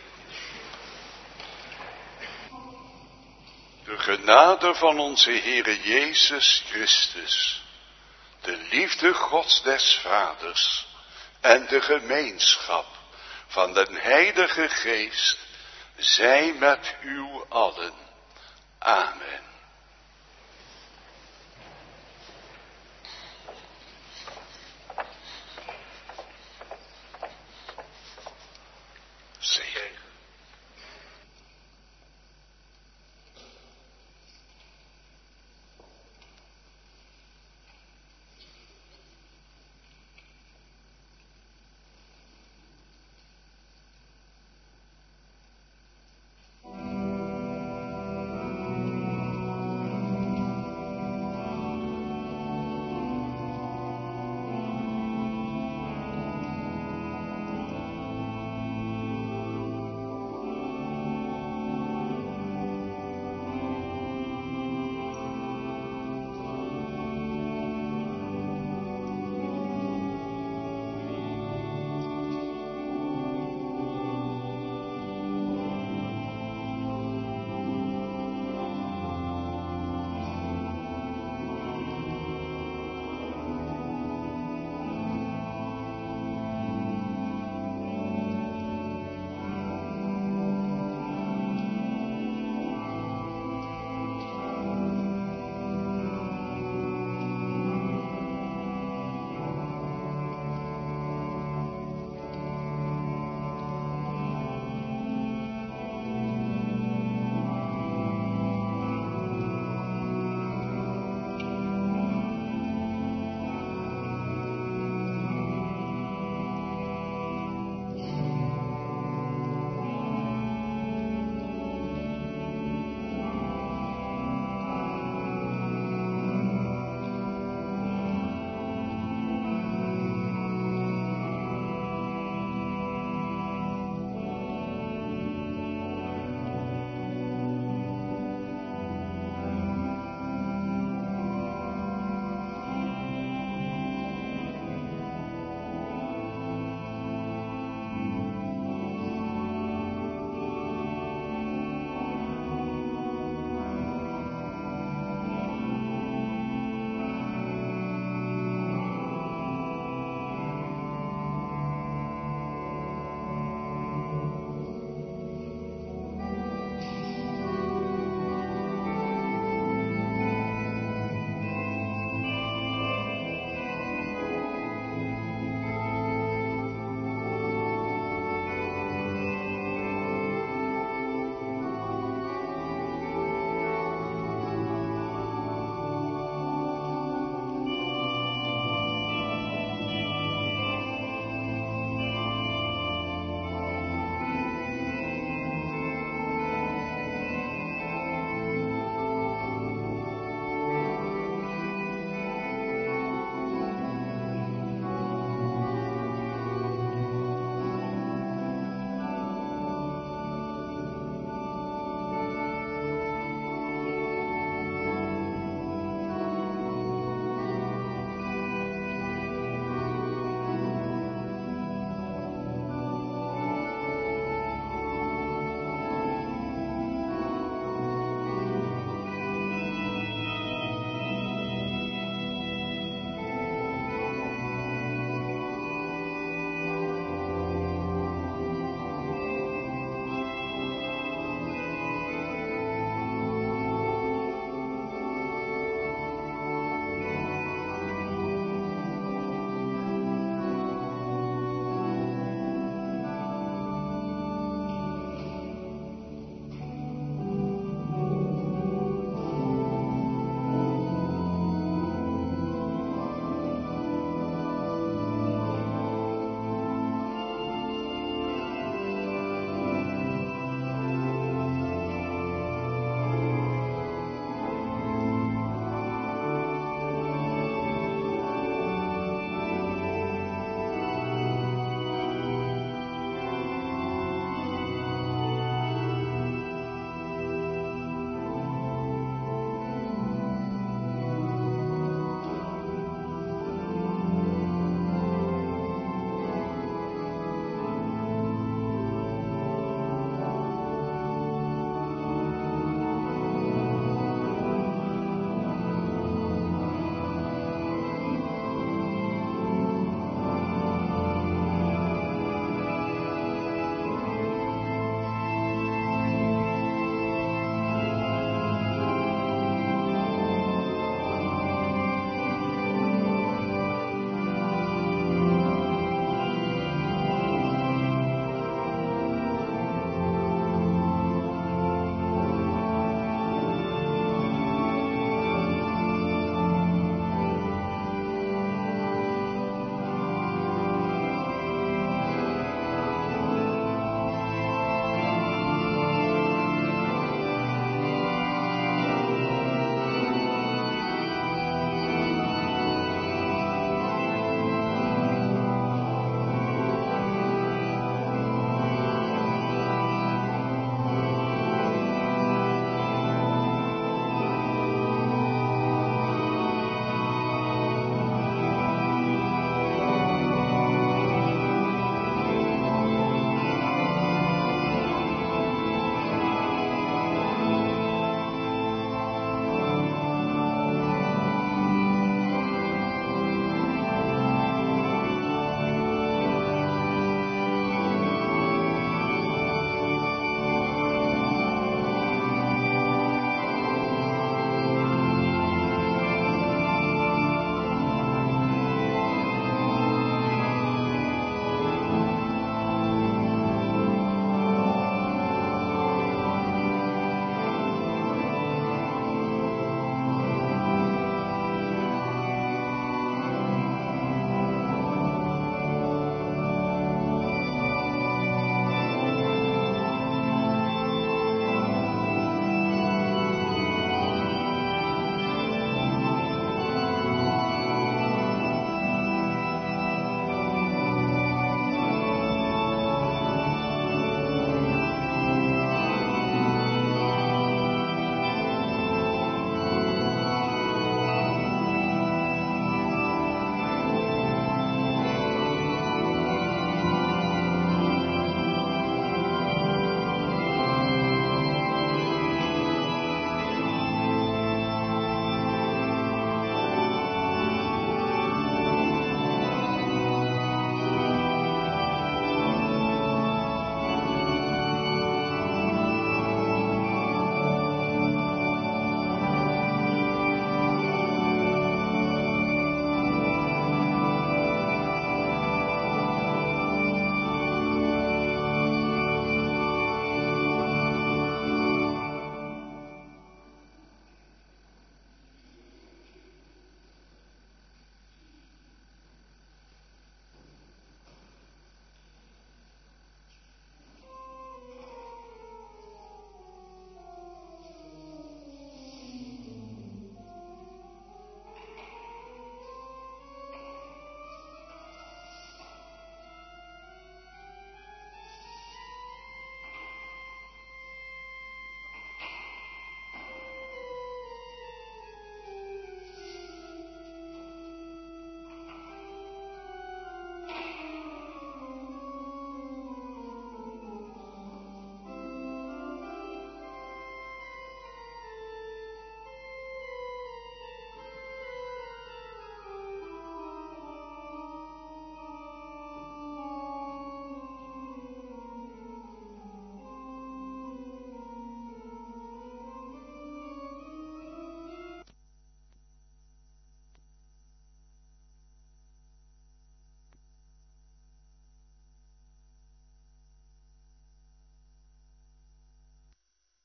De genade van onze Heere Jezus Christus, de liefde Gods des Vaders en de gemeenschap van den Heilige Geest, zij met u allen. Amen.